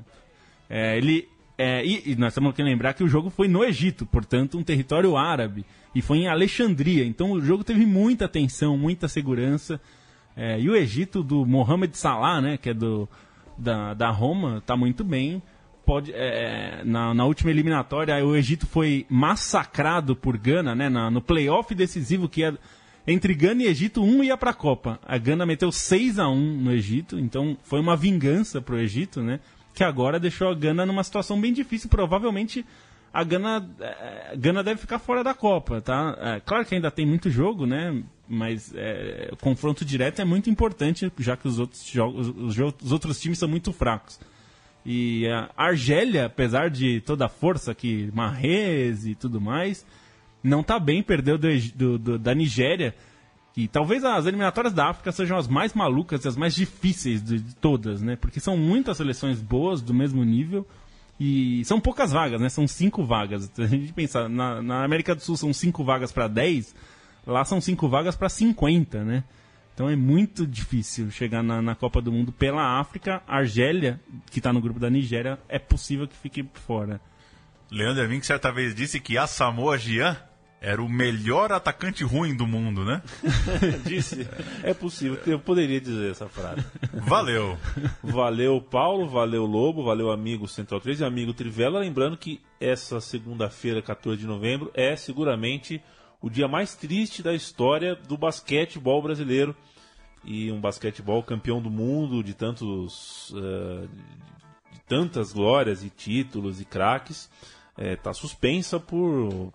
Speaker 4: E nós temos que lembrar que o jogo foi no Egito, portanto um território árabe, e foi em Alexandria, então o jogo teve muita tensão, muita segurança, e o Egito do Mohamed Salah, né, que é da Roma, está muito bem. Na última eliminatória o Egito foi massacrado por Gana, né, no playoff decisivo que entre Gana e Egito, um ia para a Copa. A Gana meteu 6-1 no Egito, então foi uma vingança para o Egito, né, que agora deixou a Gana numa situação bem difícil. Provavelmente a Gana deve ficar fora da Copa, tá? Claro que ainda tem muito jogo, né? Mas o confronto direto é muito importante, já que os outros times são muito fracos. E a Argélia, apesar de toda a força que Mahrez e tudo mais, não tá bem, perdeu da Nigéria. E talvez as eliminatórias da África sejam as mais malucas e as mais difíceis de todas, né? Porque são muitas seleções boas, do mesmo nível, e são poucas vagas, né? São 5 vagas. Se a gente pensar, na América do Sul são 5 vagas para 10, lá são 5 vagas para 50, né? Então é muito difícil chegar na Copa do Mundo pela África. A Argélia, que está no grupo da Nigéria, é possível que fique fora.
Speaker 2: Leandro Amin, que certa vez disse que Asamoah Gyan era o melhor atacante ruim do mundo, né?
Speaker 3: Disse. É possível, eu poderia dizer essa frase.
Speaker 2: Valeu.
Speaker 3: Valeu, Paulo, valeu, Lobo, valeu, amigo Central 3 e amigo Trivela. Lembrando que essa segunda-feira, 14 de novembro, é seguramente o dia mais triste da história do basquetebol brasileiro. E um basquetebol campeão do mundo, de tantas glórias e títulos e craques, está suspensa por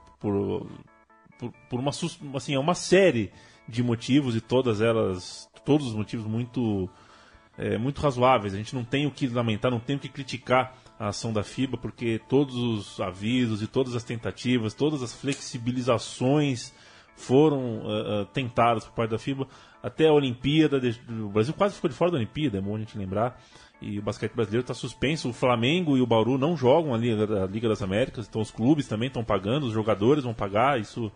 Speaker 3: uma série de motivos, e todos os motivos muito muito razoáveis. A gente não tem o que lamentar, não tem o que criticar a ação da FIBA, porque todos os avisos e todas as tentativas, todas as flexibilizações foram tentadas por parte da FIBA. Até a Olimpíada, o Brasil quase ficou de fora da Olimpíada, é bom a gente lembrar. E o basquete brasileiro está suspenso. O Flamengo e o Bauru não jogam a Liga das Américas, então os clubes também estão pagando, os jogadores vão pagar. Isso,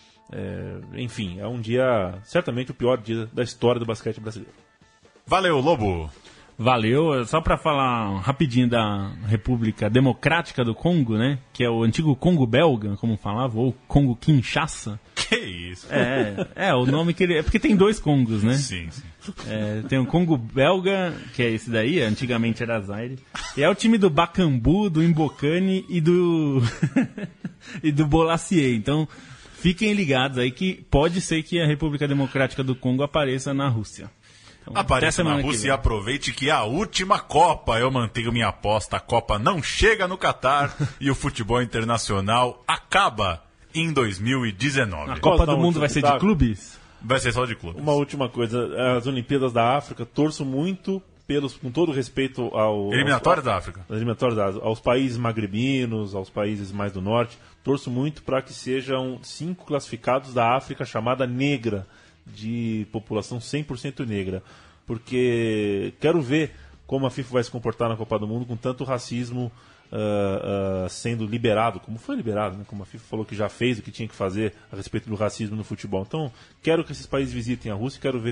Speaker 3: enfim, é um dia, certamente o pior dia da história do basquete brasileiro.
Speaker 2: Valeu, Lobo!
Speaker 4: Valeu, só para falar rapidinho da República Democrática do Congo, né? Que é o antigo Congo belga, como falava, ou Congo Kinshasa.
Speaker 2: Que isso?
Speaker 4: O nome que ele... É porque tem 2 Congos, né?
Speaker 2: Sim.
Speaker 4: Tem o Congo belga, que é esse daí, antigamente era Zaire. E é o time do Bakambu, do Imbokani e do... e do Bolacier. Então, fiquem ligados aí que pode ser que a República Democrática do Congo apareça na Rússia. Então,
Speaker 2: apareça na Rússia e aproveite que é a última Copa. Eu mantenho minha aposta. A Copa não chega no Catar e o futebol internacional acaba em 2019.
Speaker 4: A Copa do Mundo vai ser de clubes?
Speaker 2: Vai ser só de clubes.
Speaker 3: Uma última coisa. As Olimpíadas da África, torço muito com todo respeito
Speaker 2: eliminatórias da África.
Speaker 3: Aos países magrebinos, aos países mais do norte. Torço muito para que sejam 5 classificados da África chamada negra, de população 100% negra, porque quero ver como a FIFA vai se comportar na Copa do Mundo com tanto racismo sendo liberado, como foi liberado, né? Como a FIFA falou que já fez o que tinha que fazer a respeito do racismo no futebol. Então, quero que esses países visitem a Rússia, quero ver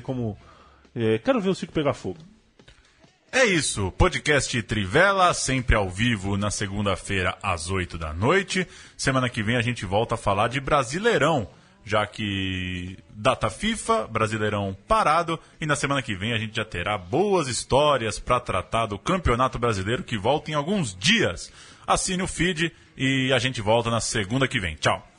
Speaker 3: o circo pegar fogo.
Speaker 2: É isso, podcast Trivela, sempre ao vivo na segunda-feira às 8 da noite. Semana que vem a gente volta a falar de Brasileirão, já que data FIFA, Brasileirão parado, e na semana que vem a gente já terá boas histórias para tratar do Campeonato Brasileiro, que volta em alguns dias. Assine o feed e a gente volta na segunda que vem. Tchau!